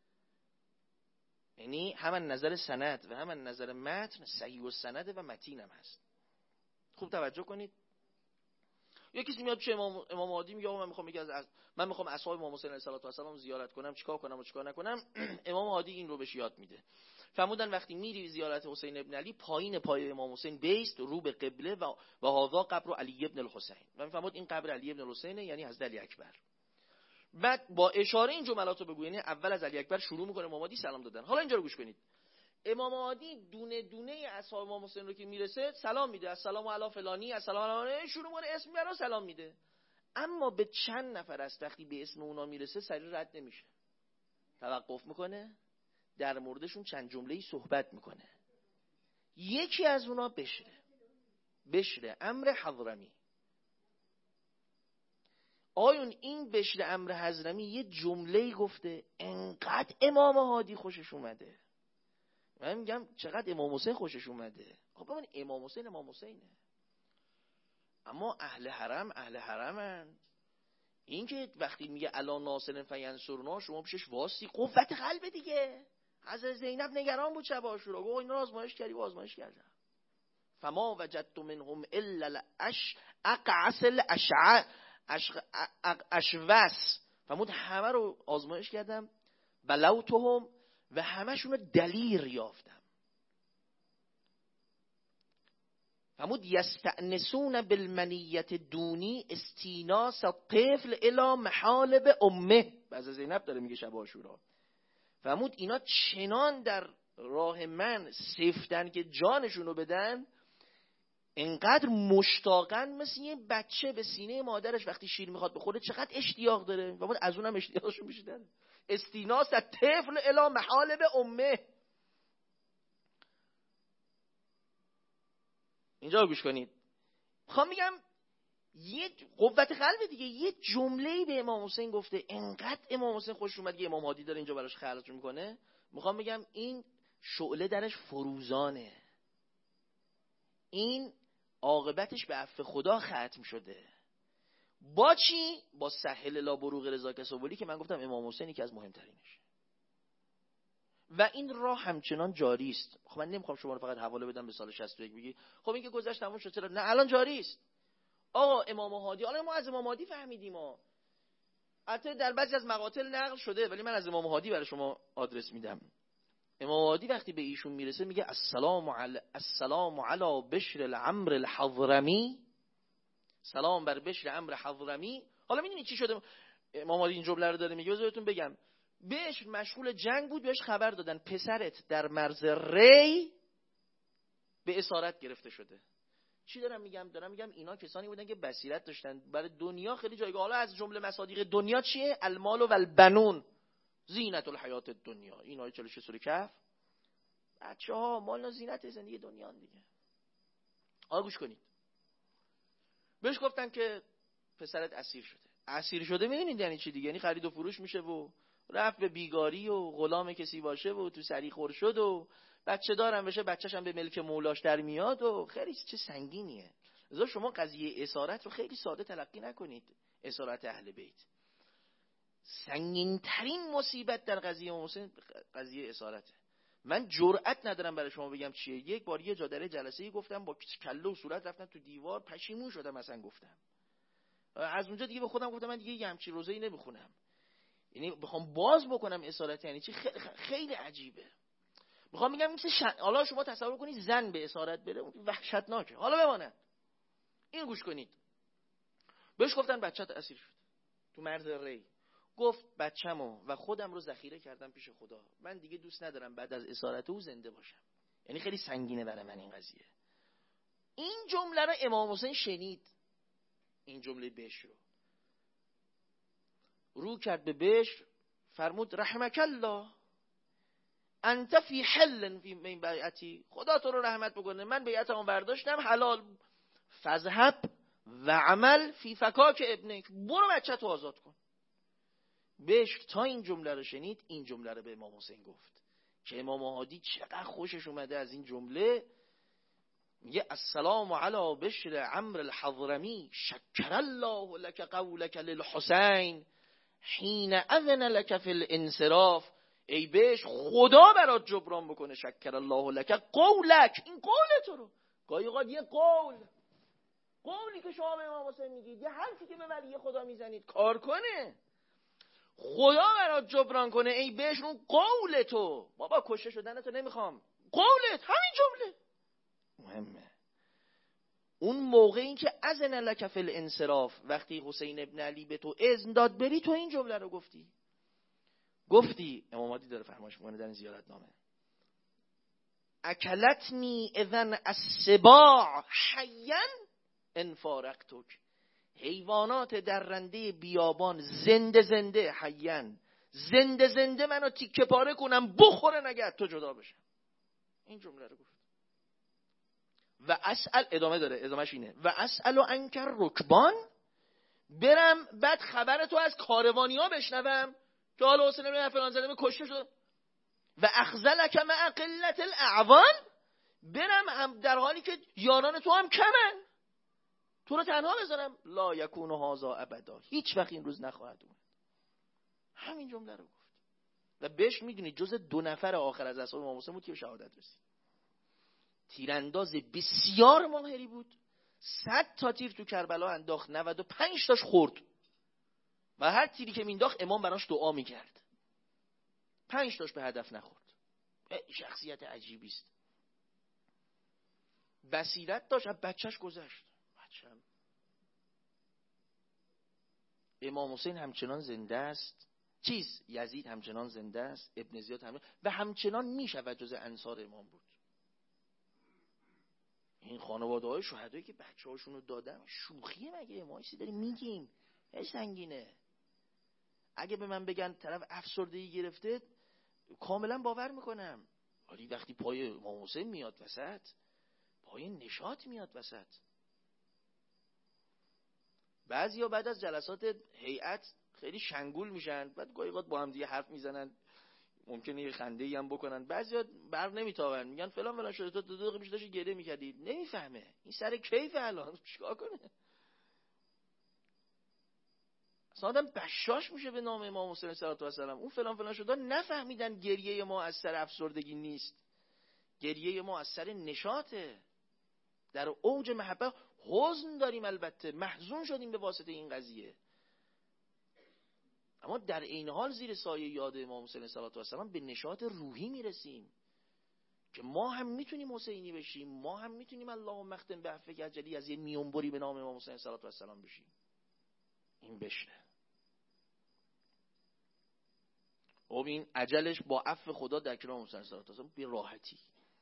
یعنی هم نظر سند و هم نظر متن صحیح و سند و متین هم هست. خوب توجه کنید. یه کسی میاد پیش امام امام هادی میگه من میخوام یکی از من میخوام اصحاب امام حسین علیه السلام زیارت کنم، چیکار کنم و چیکار نکنم؟ امام هادی این رو بهش یاد میده. فرمودن وقتی میری زیارت حسین ابن علی، پایین پای امام حسین بیست رو به قبله و و هذا قبر علی ابن الحسین. و میفهمید این قبر علی ابن الحسین یعنی حضرت علی اکبر. بعد با اشاره این جملات رو بگو، یعنی اول از علی اکبر شروع میکنه امام هادی سلام دادن. حالا اینجا رو گوش کنید. امام هادی دونه دونه اصحاب امام حسین رو که میرسه سلام میده، السلام علی فلانی، السلام علی، شروع میکنه اسم میاره سلام میده. اما به چند نفر از وقتی به اسم اونا میرسه سریع رد نمیشه، توقف میکنه، در موردشون چند جمله‌ای صحبت میکنه. یکی از اونا بشره بشره امر حضرمی. آیون این بشر امر حضرمی یه جمله‌ای گفته انقدر امام هادی خوشش اومده. من میگم چقدر امام حسین خوشش اومده. خب ببین امام حسین امام حسینه، اما اهل حرم اهل حرمن. این که وقتی میگه الا ناصر فینصرنا، شما پیشش واسطی، قوت قلب دیگه. حضرت زینب نگران بود شب عاشورا، گفت اینا آزمایش کردی، آزمایش کردم. فما وجدت منهم الا الاش اقعس الاشع اشوس. فرمود همه رو آزمایش کردم، بلوتهم، و همشون رو دلیر یافتم. فرمود یستأنسون بالمنیت دونی استیناس الطفل الی محالب امه. بعض زینب داره میگه شب عاشورا. فرمود اینا چنان در راه من سفتن که جانشون رو بدن، انقدر مشتاقن مثل یه بچه به سینه مادرش وقتی شیر میخواد بخوره چقدر اشتیاق داره، فرمود از اونم اشتیاقشون بیشتره. استیناس الطفل الی محالب امه. اینجا گوش کنید. میخوام میگم یه قوت قلب دیگه، یه جمله‌ای به امام حسین گفته، انقدر امام حسین خوش اومد که امام هادی داره اینجا براش خرج میکنه. میخوام بگم این شعله درش فروزانه، این عاقبتش به عفو خدا ختم شده. با چی؟ با سهل لا بروغ رضا کسولی که من گفتم امام حسینی که از مهمترینش، و این راه همچنان جاری است. خب من نمیخوام شما رو فقط حواله بدم به سال شصت و یک بگی خب این که گذشت تموم شد، چرا؟ نه، الان جاری است. آقا امام هادی، حالا ما از امام هادی فهمیدیم، ما البته در بعضی از مقاتل نقل شده، ولی من از امام هادی برای شما آدرس میدم. امام هادی وقتی به ایشون میرسه میگه السلام علی السلام علی بشر العمر الحضرمی، سلام بر بشر عمرو حضرمی. حالا میدونی چی شده؟ امام هادی این جمله رو داره میگه، بذارتون بگم. بهش مشغول جنگ بود، بهش خبر دادن پسرت در مرز ری به اسارت گرفته شده. چی دارم میگم؟ دارم میگم اینا کسانی بودن که بصیرت داشتن، برای دنیا خیلی جایگاه. حالا از جمله مصادیق دنیا چیه؟ المال و البنون زینت الحیات الدنیا. این آیه چهل و شش سوره کهف. بچه‌ها مال و زینت زندگی دنیا دیگه. حالا گوش کنید. بهش گفتن که پسرت اسیر شده. اسیر شده میدونید یعنی چی دیگه؟ یعنی خرید و فروش میشه و رفت به بیگاری و غلام کسی باشه و تو سری خور شد و بچه دارم بشه، بچه‌ش هم به ملک مولاش در میاد و خیلی چه سنگینیه. لذا شما قضیه اسارت رو خیلی ساده تلقی نکنید. اسارت اهل بیت سنگین ترین مصیبت در قضیه حسین قضیه اسارته. من جرئت ندارم برای شما بگم چیه. یک بار یه جا در جلسه‌ای گفتم، با کله و صورت رفتم تو دیوار، پشیمون شدم مثلا گفتم. از اونجا دیگه به خودم گفتم من دیگه یه همچین روزایی نمیخونم. یعنی بخوام باز بکنم اسارت یعنی چی، خیلی, خیلی عجیبه. میخوام میگم مثل شن... حالا شما تصور کنید زن به اسارت بره، وحشتناکه. حالا بماند این گوش کنید. بهش گفتن بچه‌ت اسیر شد تو مرز ری. گفت بچه‌مو و خودم رو ذخیره کردم پیش خدا، من دیگه دوست ندارم بعد از اسارت او زنده باشم. یعنی خیلی سنگینه برای من این قضیه. این جمله رو امام حسین شنید، این جمله بشر رو رو کرد به بشر، فرمود رحمک الله انت فی حل فی من بیعتی، خدا تو رو رحمت بکنه، من بیعتمو برداشتم، حلال، فذهب و عمل فی فکاک ابنک، برو بچه تو آزاد کن. بشر تا این جمله رو شنید، این جمله رو به امام حسین گفت که امام هادی چقدر خوشش اومده از این جمله. میگه السلام علی بشر عمرو الحضرمی شکر الله لك قولك للحسین حین اذن لك فی الانصراف. ای بشر خدا برات جبران بکنه، شکر الله لك قولک، این قول تو رو. گاهی اوقات یه قول قولی که شما به امام حسین میگید، یه حرفی که به ولی خدا میزنید کار کنه، خدا برات جبران کنه. ای بشر اون قول تو، بابا کشته شدن تو نمیخوام، قولت همین جمله مهمه. اون موقع این که اذن لک فی الانصراف، وقتی حسین ابن علی به تو اذن داد بری، تو این جمله رو گفتی. گفتی امام هادی داره فرمایش میکنه در این زیارت نامه، اکلتنی اذن السباع حیا ان فارقتک، حیوانات درنده بیابان زنده زنده، حیا زنده زنده منو تیکه پاره کنم بخورن اگه تو جدا بشم. این جمله رو گفت. و اسأل، ادامه داره، ادامهش اینه، و اسأل عنک رکبان، برم بعد خبر تو از کاروانی ها بشنوم که حالا حسین ابن فلان زده کشته شد. و اخذلک مع قلت الاعوان، برم هم در حالی که یاران تو هم کمن، تو رو تنها بذارم. لا یکون هذا ابدا، هیچ وقت این روز نخواهد اومد. همین جمله رو گفت. و بهش میدونید جز دو نفر آخر از اصحاب امام حسین بود که به شهادت رسید. تیرانداز بسیار ماهری بود، صد تا تیر تو کربلا انداخت، نود و پنج تاش خورد و هر تیری که مینداخت امام براش دعا میکرد، پنج تاش به هدف نخورد. شخصیت عجیبی است. بصیرت داشت، از بچهش گذشت. بچه‌م امام حسین همچنان زنده است، چیز یزید همچنان زنده است، ابن زیاد همچنان و همچنان میشود جز انصار امام بود. این خانواده های شهدایی که بچه هاشون رو دادن شوخیه مگه؟ امایسی داریم میگیم هی سنگینه. اگه به من بگن طرف افسردگی گرفته کاملا باور میکنم، ولی وقتی پای امام حسین میاد وسط، پای نشاط میاد وسط. بعضیا بعد از جلسات هیئت خیلی شنگول میشن، بعد گاهی اوقات با هم دیگه حرف میزنن، ممکنه یه خنده‌ای هم بکنن، بعضیا بر نمیتابن، میگن فلان فلان شده، تو دو دقیقه پیش داشتی گریه میکردی. نمیفهمه این سر کیف الان چیکار کنه. اصلا آدم بشاش میشه به نام امام حسین صلی الله علیه و اون فلان فلان شده. نفهمیدن گریه ما از سر افسردگی نیست، گریه ما از سر نشاطه. در اوج محبت حزن داریم، البته محزون شدیم به واسطه این قضیه، اما در این حال زیر سایه یاد امام حسین صلی الله علیه و به نشاط روحی میرسیم که ما هم میتونیم حسینی بشیم، ما هم میتونیم اللهم اختم بعفوک اجلی از یه میونبری به نام امام حسین صلی الله علیه و بشیم. این بشنه. خب این اجلش با عفو خدا در کنار حسین صلی الله علیه و به راحتی.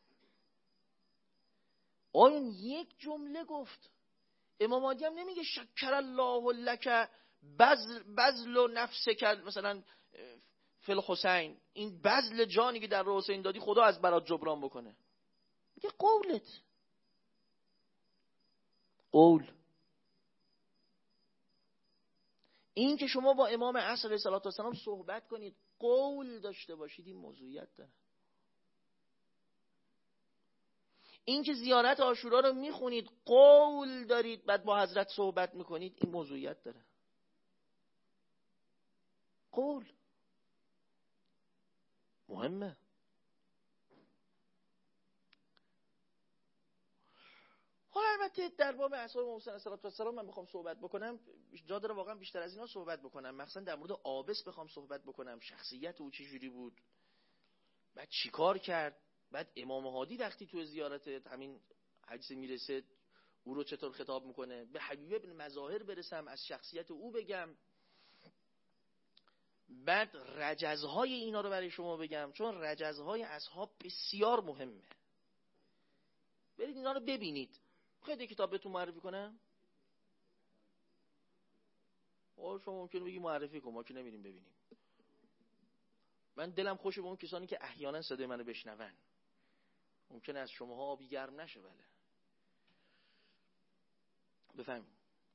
آن یک جمله گفت. امام عادی هم نمیگه شکر الله لک بذل بذل و نفسک مثلا فی الحسین، این بذل جانی که در حسین دادی خدا از برات جبران بکنه. میگه قولت، قول. این که شما با امام عصر علیه السلام صحبت کنید، قول داشته باشید، این موضوعیت داره. این که زیارت عاشورا رو میخونید، قول دارید، بعد با حضرت صحبت میکنید، این موضوعیت داره. قول مهمه. حالا البته در باب اصحاب امام حسین علیه السلام من بخوام صحبت بکنم، جا داره واقعا بیشتر از اینا صحبت بکنم، مخصوصا در مورد عابس بخوام صحبت بکنم، شخصیت او چه جوری بود، بعد چیکار کرد، بعد امام هادی وقتی تو زیارت همین حدیث میرسه او رو چطور خطاب میکنه، به حبیب ابن مظاهر برسم، از شخصیت او بگم، بعد رجزهای اینا رو برای شما بگم، چون رجزهای اصحاب بسیار مهمه. برید اینا رو ببینید. خیلی کتاب بهتون معرفی کنم؟ آه شما ممکنه بگی معرفی کن، ما که نمیریم ببینیم. من دلم خوشه به اون کسانی که احیانا صدای منو بشنون. ممکنه از شماها آبی گرم نشه. بله بفهمید.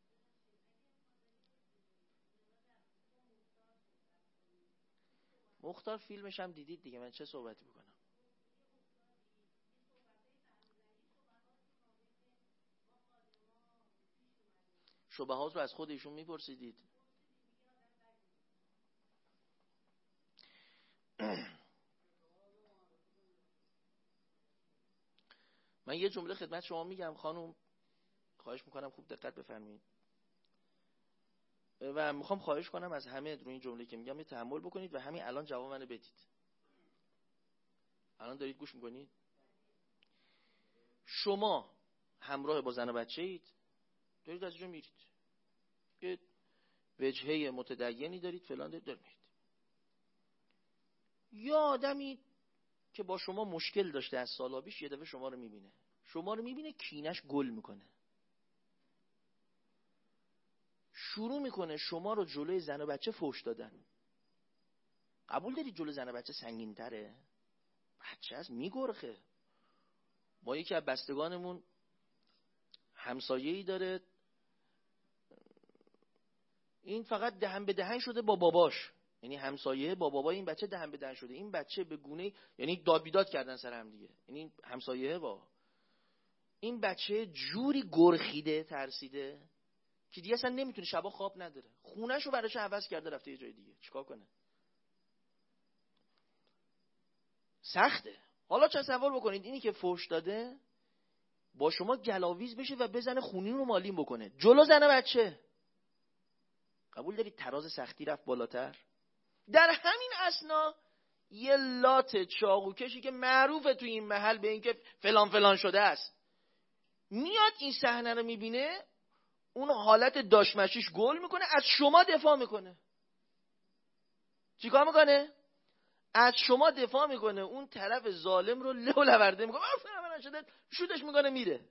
مختار فیلمش هم دیدید دیگه، من چه صحبتی بکنم؟ شبهات رو از خود ایشون میپرسیدید. من یه جمله خدمت شما میگم خانم، خواهش میکنم خوب دقت بفرمایید و میخوام خواهش کنم از همه رو این جمله که میگم تحمل بکنید و همین الان جواب منو بدید. الان دارید گوش میکنید؟ شما همراه با زن و بچه اید، دارید از اینجا میرید، یه وجهه متدینی دارید، فلان دارید، دارید میرید. یا آدمی که با شما مشکل داشته از سالا پیش یه دفعه شما رو میبینه، شما رو میبینه کینش گل میکنه، شروع میکنه شما رو جلوی زن و بچه فحش دادن. قبول دارید جلوی زن و بچه سنگین تره؟ بچه هست میگرخه. ما یکی از بستگانمون همسایه‌ای داره، این فقط دهن به دهن شده با باباش، یعنی همسایه با بابای این بچه دهن به دهن شده. این بچه به گونه یعنی داد بیداد کردن سر هم دیگه، یعنی همسایه با این بچه جوری گرخیده ترسیده که دیگه اصلا نمیتونه، شبا خواب نداره، خونه‌شو براش عوض کرده رفته یه جای دیگه. چیکار کنه؟ سخته. حالا تصور بکنید اینی که فحش داده با شما گلاویز بشه و بزنه خونین رو مالین بکنه جلو زن و بچه. قبول دارید تراز سختی رفت بالاتر؟ در همین اثنا یه لات چاقو کشی که معروفه تو این محل به این که فلان فلان شده است، میاد این صحنه رو میبینه، اون حالت داشمشیش گل میکنه، از شما دفاع میکنه. چیکار میکنه؟ از شما دفاع میکنه، اون طرف ظالم رو له و لورده میکنه، فلان شده، شوتش میکنه میره.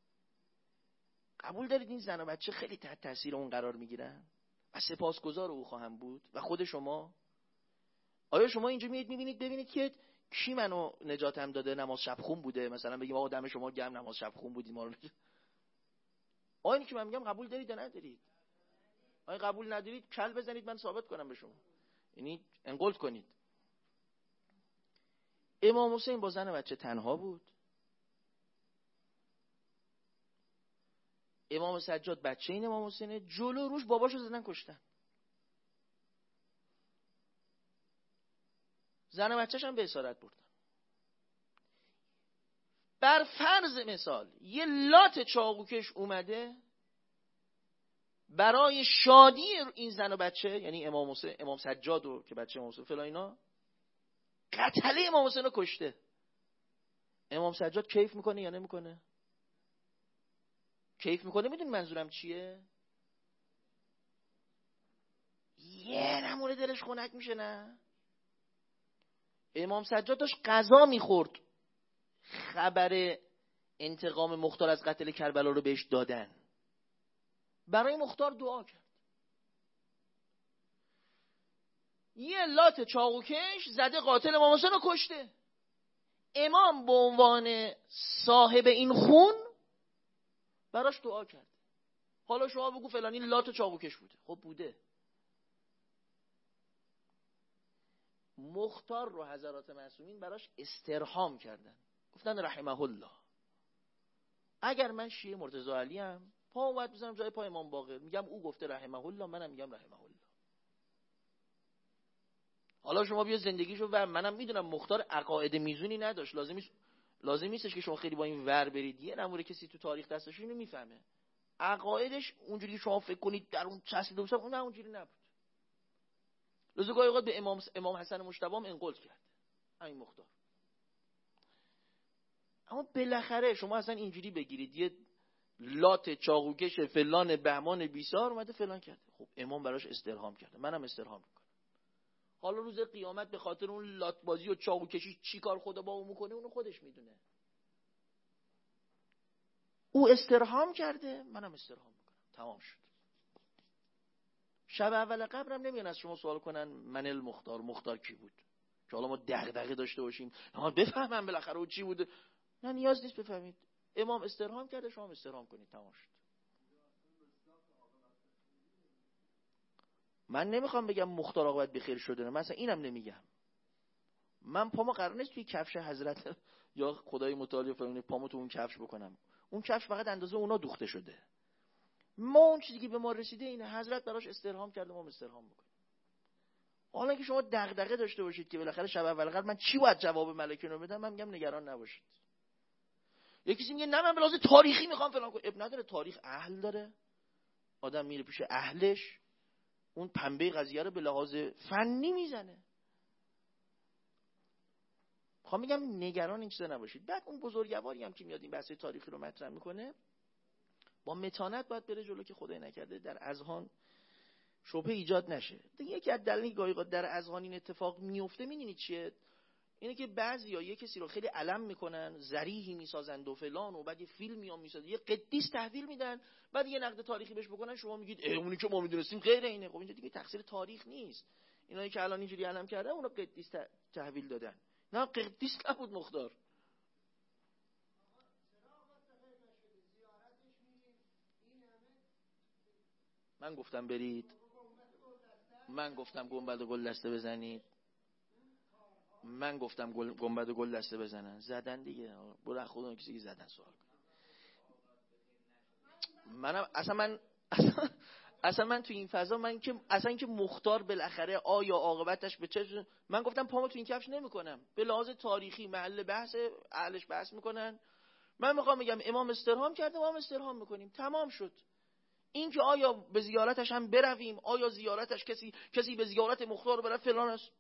قبول دارید این زن و بچه خیلی تحت تاثیر اون قرار میگیرن و سپاسگزار او خواهم بود. و خود شما آیا شما اینجا میید میبینید ببینید که کی منو نجاتم داده، نماز شب خون بوده، مثلا بگیم آقا دم شما گرم نماز شب خون بودید ما رو. آیا اینی که من میگم قبول دارید یا ندارید؟ آیا قبول ندارید کل بزنید من ثابت کنم به شما، یعنی انقلت کنید. امام حسین با زن و بچه تنها بود. امام سجاد بچه این امام حسینه، جلو روش باباشو زدن کشتن. زن و بچه‌ش هم به اسارت بردن. بر فرض مثال یه لات چاقوکش اومده برای شادی این زن و بچه، یعنی امام حسین، امام سجاد و که بچه امام حسین فلان اینا، قتله امام حسین رو کشته. امام سجاد کیف میکنه یا نمیکنه؟ کیف میکنه. میدونی منظورم چیه؟ یه نمونه دلش خنک میشه. نه، امام سجاد داشت غذا میخورد، خبر انتقام مختار از قتل کربلا رو بهش دادن، برای مختار دعا کرد. یه لات چاقوکش زده قاتل امام حسین رو کشته. امام به عنوان صاحب این خون براش دعا کرد. حالا شما بگو فلانی لات چاقوکش بوده. خب بوده. مختار رو حضرات معصومین براش استرحام کردن، گفتن رحمه الله. اگر من شیعه مرتضی علی ام، پا اومد بزنم جای پای امام باقر، میگم او گفته رحمه الله، منم میگم رحمه الله. حالا شما بیا زندگیشو ور، منم میدونم مختار عقاید میزونی نداشت، لازم نیست لازم نیستش که شما خیلی با این ور برید. یه نمونه کسی تو تاریخ دستش اینو میفهمه، عقایدش اونجوری که شما فکر کنید در اون چسبیده باشه، اون نه اونجوری نبود. لذا گاهی اوقات به امام امام حسن مجتبی هم انقلت کرد همین مختار. اما بالاخره شما اصلا اینجوری بگیرید یه لات چاقوکش فلان بهمان بیسار اومده فلان کرده، خب امام براش استرحام کرده، منم استرحام میکنم. حالا روز قیامت به خاطر اون لات بازی و چاقوکشی چی کار خدا با اون میکنه اونو خودش میدونه. او استرحام کرده، منم استرحام میکنم، تمام شد. شب اول قبرم نمیان از شما سوال کنن من المختار، مختار کی بود، که حالا ما دغدغه داشته باشیم ما بفهمم بالاخره او چی بوده. نه، نیاز نیست بفهمید. امام استرحام کرده، شما استرحام کنید، تمام شد. من نمیخوام بگم مختار عاقبت بخیر شده، نه، من اصلا اینم نمیگم. من پامو قرار نیست توی کفش حضرت یا خدای متعال فلان پامو تو اون کفش بکنم. اون کفش فقط اندازه اونا دوخته شده. ما اون چیزی که به ما رسیده اینه، حضرت براش استرحام کرده، ما استرحام میکنیم. حالا که شما دغدغه داشته باشید که بالاخره شب اول قبل من چی باید جواب ملکه رو بدم، من میگم نگران نباشید. یکی کسی میگه نه من به لحاظ تاریخی میخوام فلان کنم، اب نداره، تاریخ اهل داره. آدم میره پیش اهلش، اون پنبه قضیه رو به لحاظ فنی میزنه. میخوام میگم نگران این چیزا نباشید. بعد اون بزرگواری هم که میاد این بحث تاریخی رو مطرح میکنه، با متانت باید بره جلو که خدای نکرده در اذهان شبهه ایجاد نشه. دیگه یکی از دلایل گاهی در اذهان این اتفاق میفته میدونید چیه؟ اینه که بعضیا یه کسی رو خیلی علم میکنن، ذریحی میسازن و فلان، و بعد یه فیلمی هم میسازن، یه قدیس تحویل میدن، بعد یه نقد تاریخی بهش بکنن، شما میگید اه اونی که ما میدونستیم غیر اینه. خب اینجا دیگه تقصیر تاریخ نیست. اینایی که الان اینجوری علم کردن اونو قدیس تحویل دادن. نه، قدیس نبود مختار. من گفتم برید، من گفتم گنبد و گل دسته بزنید، من گفتم گنبد و گل دسته بزنن، زدن دیگه. برو خودمون کسی که زدن سوال کن. منم اصلا من اصلا, اصلا من تو این فضا، من که اصلا که مختار بالاخره آیا عاقبتش به چه، من گفتم پامو تو این کفش نمیکنم. به لحاظ تاریخی محل بحث اهلش بحث میکنن، من میخوام بگم امام استرحام کرده، امام استرحام میکنیم، تمام شد. این که آیا به زیارتش هم برویم، آیا زیارتش کسی کسی به زیارت مختار بره فلان است،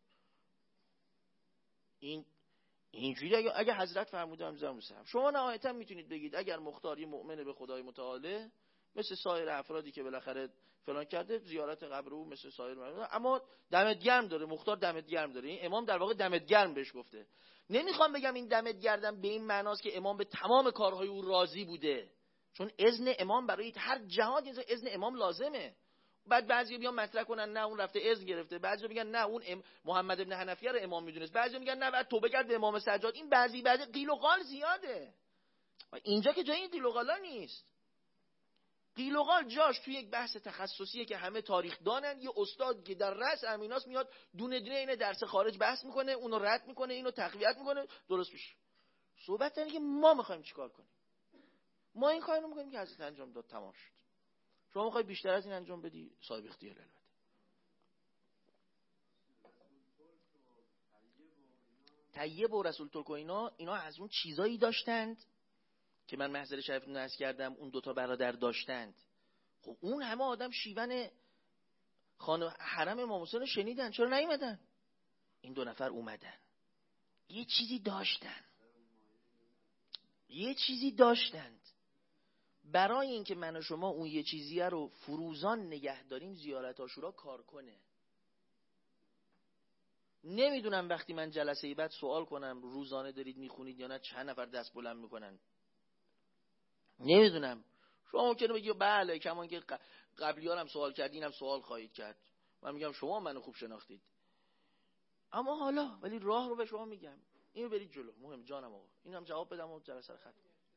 این اینجوری اگه, اگه حضرت فرموده هم شما نهایتا میتونید بگید اگر مختاری مؤمن به خدای متعاله مثل سایر افرادی که بالاخره فلان کرده، زیارت قبر او مثل سایر مردم، اما دمت گرم داره، مختار دمت گرم داره. این امام در واقع دمت گرم بهش گفته. نمیخوام بگم این دمت گردم به این معناست که امام به تمام کارهای او راضی بوده، چون اذن امام برای هر جهاد اذن امام لازمه. بعد بعضی بیان مطرح کنن نه اون رفته اذن گرفته، بعضی میگن نه اون ام... محمد ابن حنفیه رو امام میدونست، بعضی میگن نه بعد توبه کرد به امام سجاد. این بعضی بعضی قیل و قال زیاده. اینجا که جای این قیل و قالا نیست. قیل و قال جاش توی یک بحث تخصصیه که همه تاریخ دانن، یه استاد که در رأس امیناست میاد دونه دونه اینه درس خارج بحث میکنه، اونو رد میکنه، اینو تقویت میکنه، درست میشه. صحبت اینه که ما میخوایم چیکار کنیم. ما این کارو میکنیم که حضرت انجام داد، تمام شد. شما میخوای بیشتر از این انجام بدی، صاحب اختیار البته. طیب و رسول ترک و اینا اینا از اون چیزایی داشتند که من محضر شریفتون عرض کردم اون دوتا برادر داشتند. خب اون همه آدم شیون خانه حرم امام حسین رو شنیدن، چرا نیومدن؟ این دو نفر اومدن، یه چیزی داشتن یه چیزی داشتند. برای اینکه من و شما اون یه چیزیه رو فروزان نگه داریم، زیارت عاشورا کار کنه. نمیدونم وقتی من جلسه بعد سوال کنم روزانه دارید میخونید یا نه، چند نفر دست بلند میکنن. نمیدونم. شما ممکنه بگی بله، کمان که قبلی‌ها هم سوال کردین هم سوال خواهید کرد. من میگم شما منو خوب شناختید. اما حالا ولی راه رو به شما میگم، اینو برید جلو. مهم جانم آقا، اینم جواب بدم و جلسه رو ختم.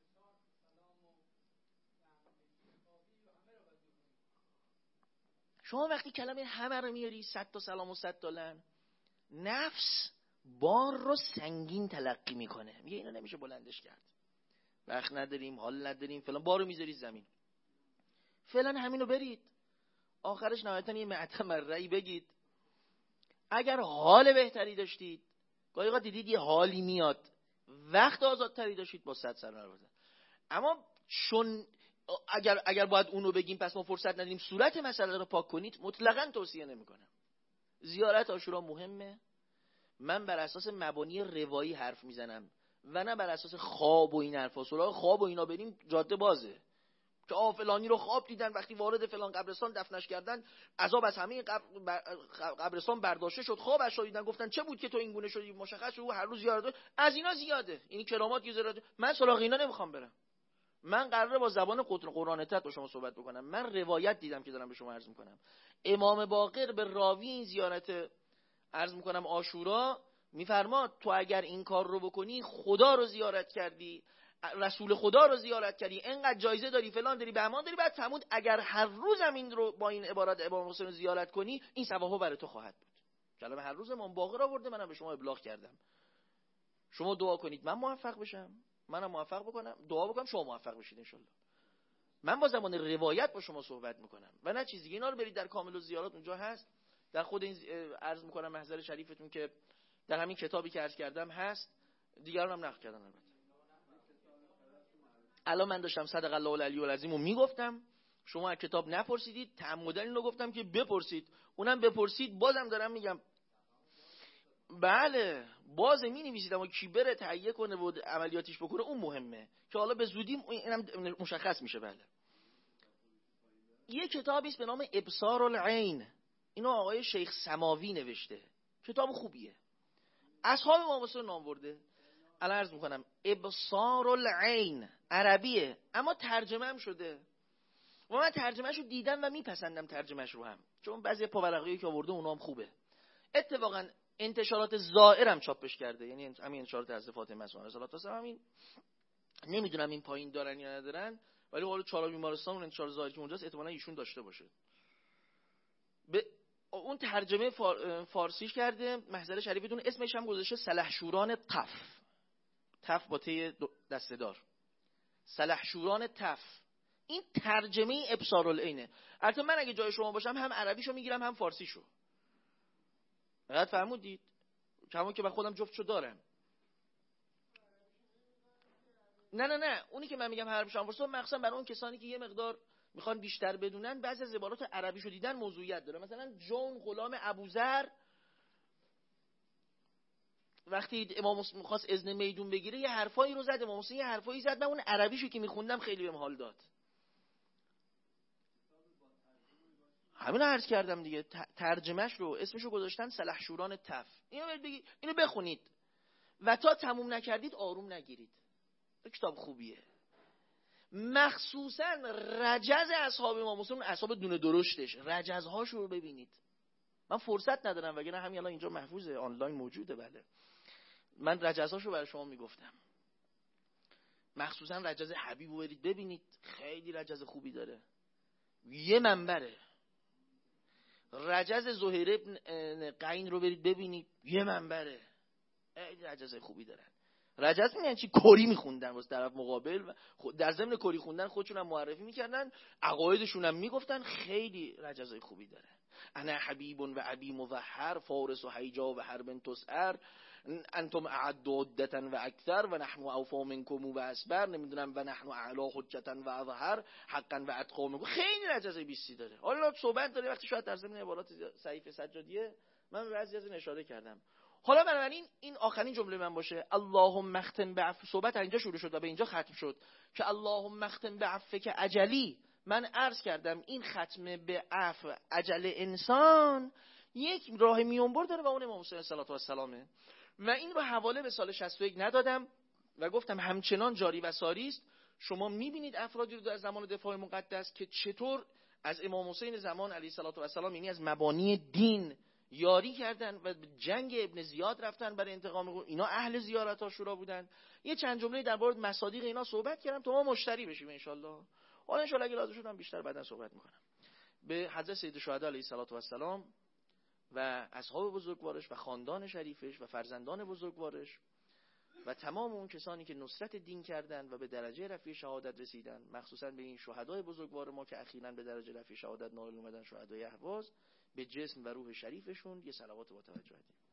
شما وقتی کلمه همه رو میاری، صد تا سلام و صد تا لعن، نفس بار رو سنگین تلقی میکنه، میگه اینو نمیشه بلندش کرد، وقت نداریم، حال نداریم فلان، بارو میذاری زمین. فعلا همینو برید، آخرش نهایتا یه معتمر رأی بگید. اگر حال بهتری داشتید، گاهی اوقات دیدید یه حالی میاد، وقت آزادتری داشتید، با صد سر بزن. اما چون اگر اگر باید اونو بگیم پس ما فرصت نداریم صورت مسئله رو پاک کنید، مطلقاً توصیه نمیکنم. زیارت عاشورا مهمه. من بر اساس مبانی روایی حرف میزنم و نه بر اساس خواب و این حرفا. سراغ خواب و اینا بریم جاده بازه که آ فلانی رو خواب دیدن، وقتی وارد فلان قبرستان دفنش کردن عذاب از همه قبرستان برداشته شد، خوابش رو دیدن گفتن چه بود که تو این گونه شدی، مشخص شد هر روز زیارت. از اینا زیاده، این کرامات یه زیارت. من سراغ اینا نمیخوام برم. من قراره با زبان قرآن تت با شما صحبت بکنم. من روایت دیدم که دارم به شما عرض میکنم. امام باقر به راوی این زیارت عرض میکنم عاشورا میفرماد تو اگر این کار رو بکنی خدا رو زیارت کردی، رسول خدا رو زیارت کردی، اینقدر جایزه داری، فلان داری، بهمان داری. بعد فرمود اگر هر روز این رو با این عبارت امام حسین رو زیارت کنی، این ثوابا برای تو خواهد بود. کلمه هر روز امام باقر آورده، منم به شما ابلاغ کردم. شما دعا کنید من موفق بشم، منم موفق بکنم، دعا بکنم شما موفق بشید ان شاءالله. من با زبان روایت با شما صحبت میکنم و نه چیزی. اینا رو برید در کامل الزیارات اونجا هست. در خود این عرض میکنم محضر شریفتون که در همین کتابی که عرض کردم هست، دیگران هم نقل کردن. البته الان من داشتم صدق الله العلی العظیم رو میگفتم، شما از کتاب نپرسیدید، تعمدن اینو گفتم که بپرسید، اونم بپرسید. بازم دارم میگم بله باز می نویسید، اما کی بره تهیه کنه و عملیاتیش بکنه اون مهمه که حالا به زودی اینم مشخص میشه. بله یه کتابی است به نام ابصار العین، اینو آقای شیخ سماوی نوشته، کتاب خوبیه، اصحاب امام حسین نام برده. الان عرض میکنم ابصار العین عربیه اما ترجمه هم شده و من ترجمهش رو دیدم و میپسندم ترجمهش رو هم، چون بعضی پاورقی که آورده اونا هم خوبه. اتفاقا انتشارات زائرم چاپش کرده، یعنی همین انتشارات حضرت فاطمه علیها السلام. همین نمیدونم این پایین دارن یا ندارن، ولی حالا چهار بیمارستان اون انتشار زائری که اونجاست احتمالاً ایشون داشته باشه. به اون ترجمه فار... فارسیش کرده. محضر شریفتون اسمش هم گذاشته سلحشوران تف، تف با ته دسته دار، سلحشوران تف. این ترجمه ابصار العینه. البته من اگه جای شما باشم هم عربیشو میگیرم هم فارسیشو. بعد فهمودید کما که من خودم جفتشو دارم. نه نه نه اونی که من میگم عربیشو هم فارسی، مخصوصا برای اون کسانی که یه مقدار میخوان بیشتر بدونن، بعضی از عبارات عربیشو دیدن موضوعیت داره. مثلا جون غلام ابوذر وقتی امام حسین می‌خواست اذن میدون بگیره یه حرفایی رو زد، امام حسین یه حرفایی زد، من اون عربیشو که میخوندم خیلی بهم حال داد. همین عرض کردم دیگه، ترجمهش رو اسمشو گذاشتن سلحشوران تف. اینو بگید، اینو بخونید و تا تموم نکردید آروم نگیرید. کتاب خوبیه. مخصوصا رجز اصحاب امام حسین، اصحاب دونه درشتش، رجزهاشو رو ببینید. من فرصت ندارم وگرنه همین الان اینجا محفوظه، آنلاین موجوده. بله من رجزهاشو برای شما میگفتم. مخصوصا رجز حبیبو برید ببینید، خیلی رجز خوبی داره. یه منبره. رجز زهیر ابن قین رو برید ببینید، یه منبره. خیلی رجز خوبی دارن. رجز میگن چی؟ کری میخوندن واسه طرف مقابل و در ضمن کری خوندن خودشون هم معرفی میکردن، عقایدشون هم میگفتن. خیلی رجزای خوبی داره. انا حبیب و ابی مظهر فارس و حیجا و حرب تسعر انتم اعد عدتا و اکثر و نحن اوفا منکم و اسبر، نمیدونم و نحن اعلا حجتا و اظهر حقا و اتقا منکم. خیلی رجزای بیستی داره. حالا صحبت داره وقتی شاید در ضمن عبارات صحیفه سجادیه من به بعضی از این اشاره کردم. حالا بنابراین این آخرین جمله من باشه، اللهم اختم بعفو. صحبت اینجا شروع شد و به اینجا ختم شد که اللهم اختم بعفوک اجلی. من عرض کردم این ختم به عفو اجل انسان یک راه میونبر داره و اون امام حسین صلی الله علیه و سلامه و این رو حواله به سال شصت و یک ندادم و گفتم همچنان جاری و ساری است. شما میبینید افرادی رو در زمان دفاع مقدس که چطور از امام حسین زمان علیه السلام، یعنی از مبانی دین، یاری کردن و جنگ ابن زیاد رفتن برای انتقام. اینا اهل زیارت عاشورا بودن. یه چند جمله در مورد مصادیق اینا صحبت کردم تا ما مشتری بشیم ان شاء الله. حالا ان شاء الله اگه لازم شدم بیشتر بعداً صحبت میکنم. به حضرت سید الشهدا علیه السلام و اصحاب بزرگوارش و خاندان شریفش و فرزندان بزرگوارش و تمام اون کسانی که نصرت دین کردند و به درجه رفیع شهادت رسیدن، مخصوصا به این شهدای بزرگوار ما که اخیراً به درجه رفیع شهادت نائل اومدن، شهدای اهواز، به جسم و روح شریفشون یه صلوات با توجه دیم.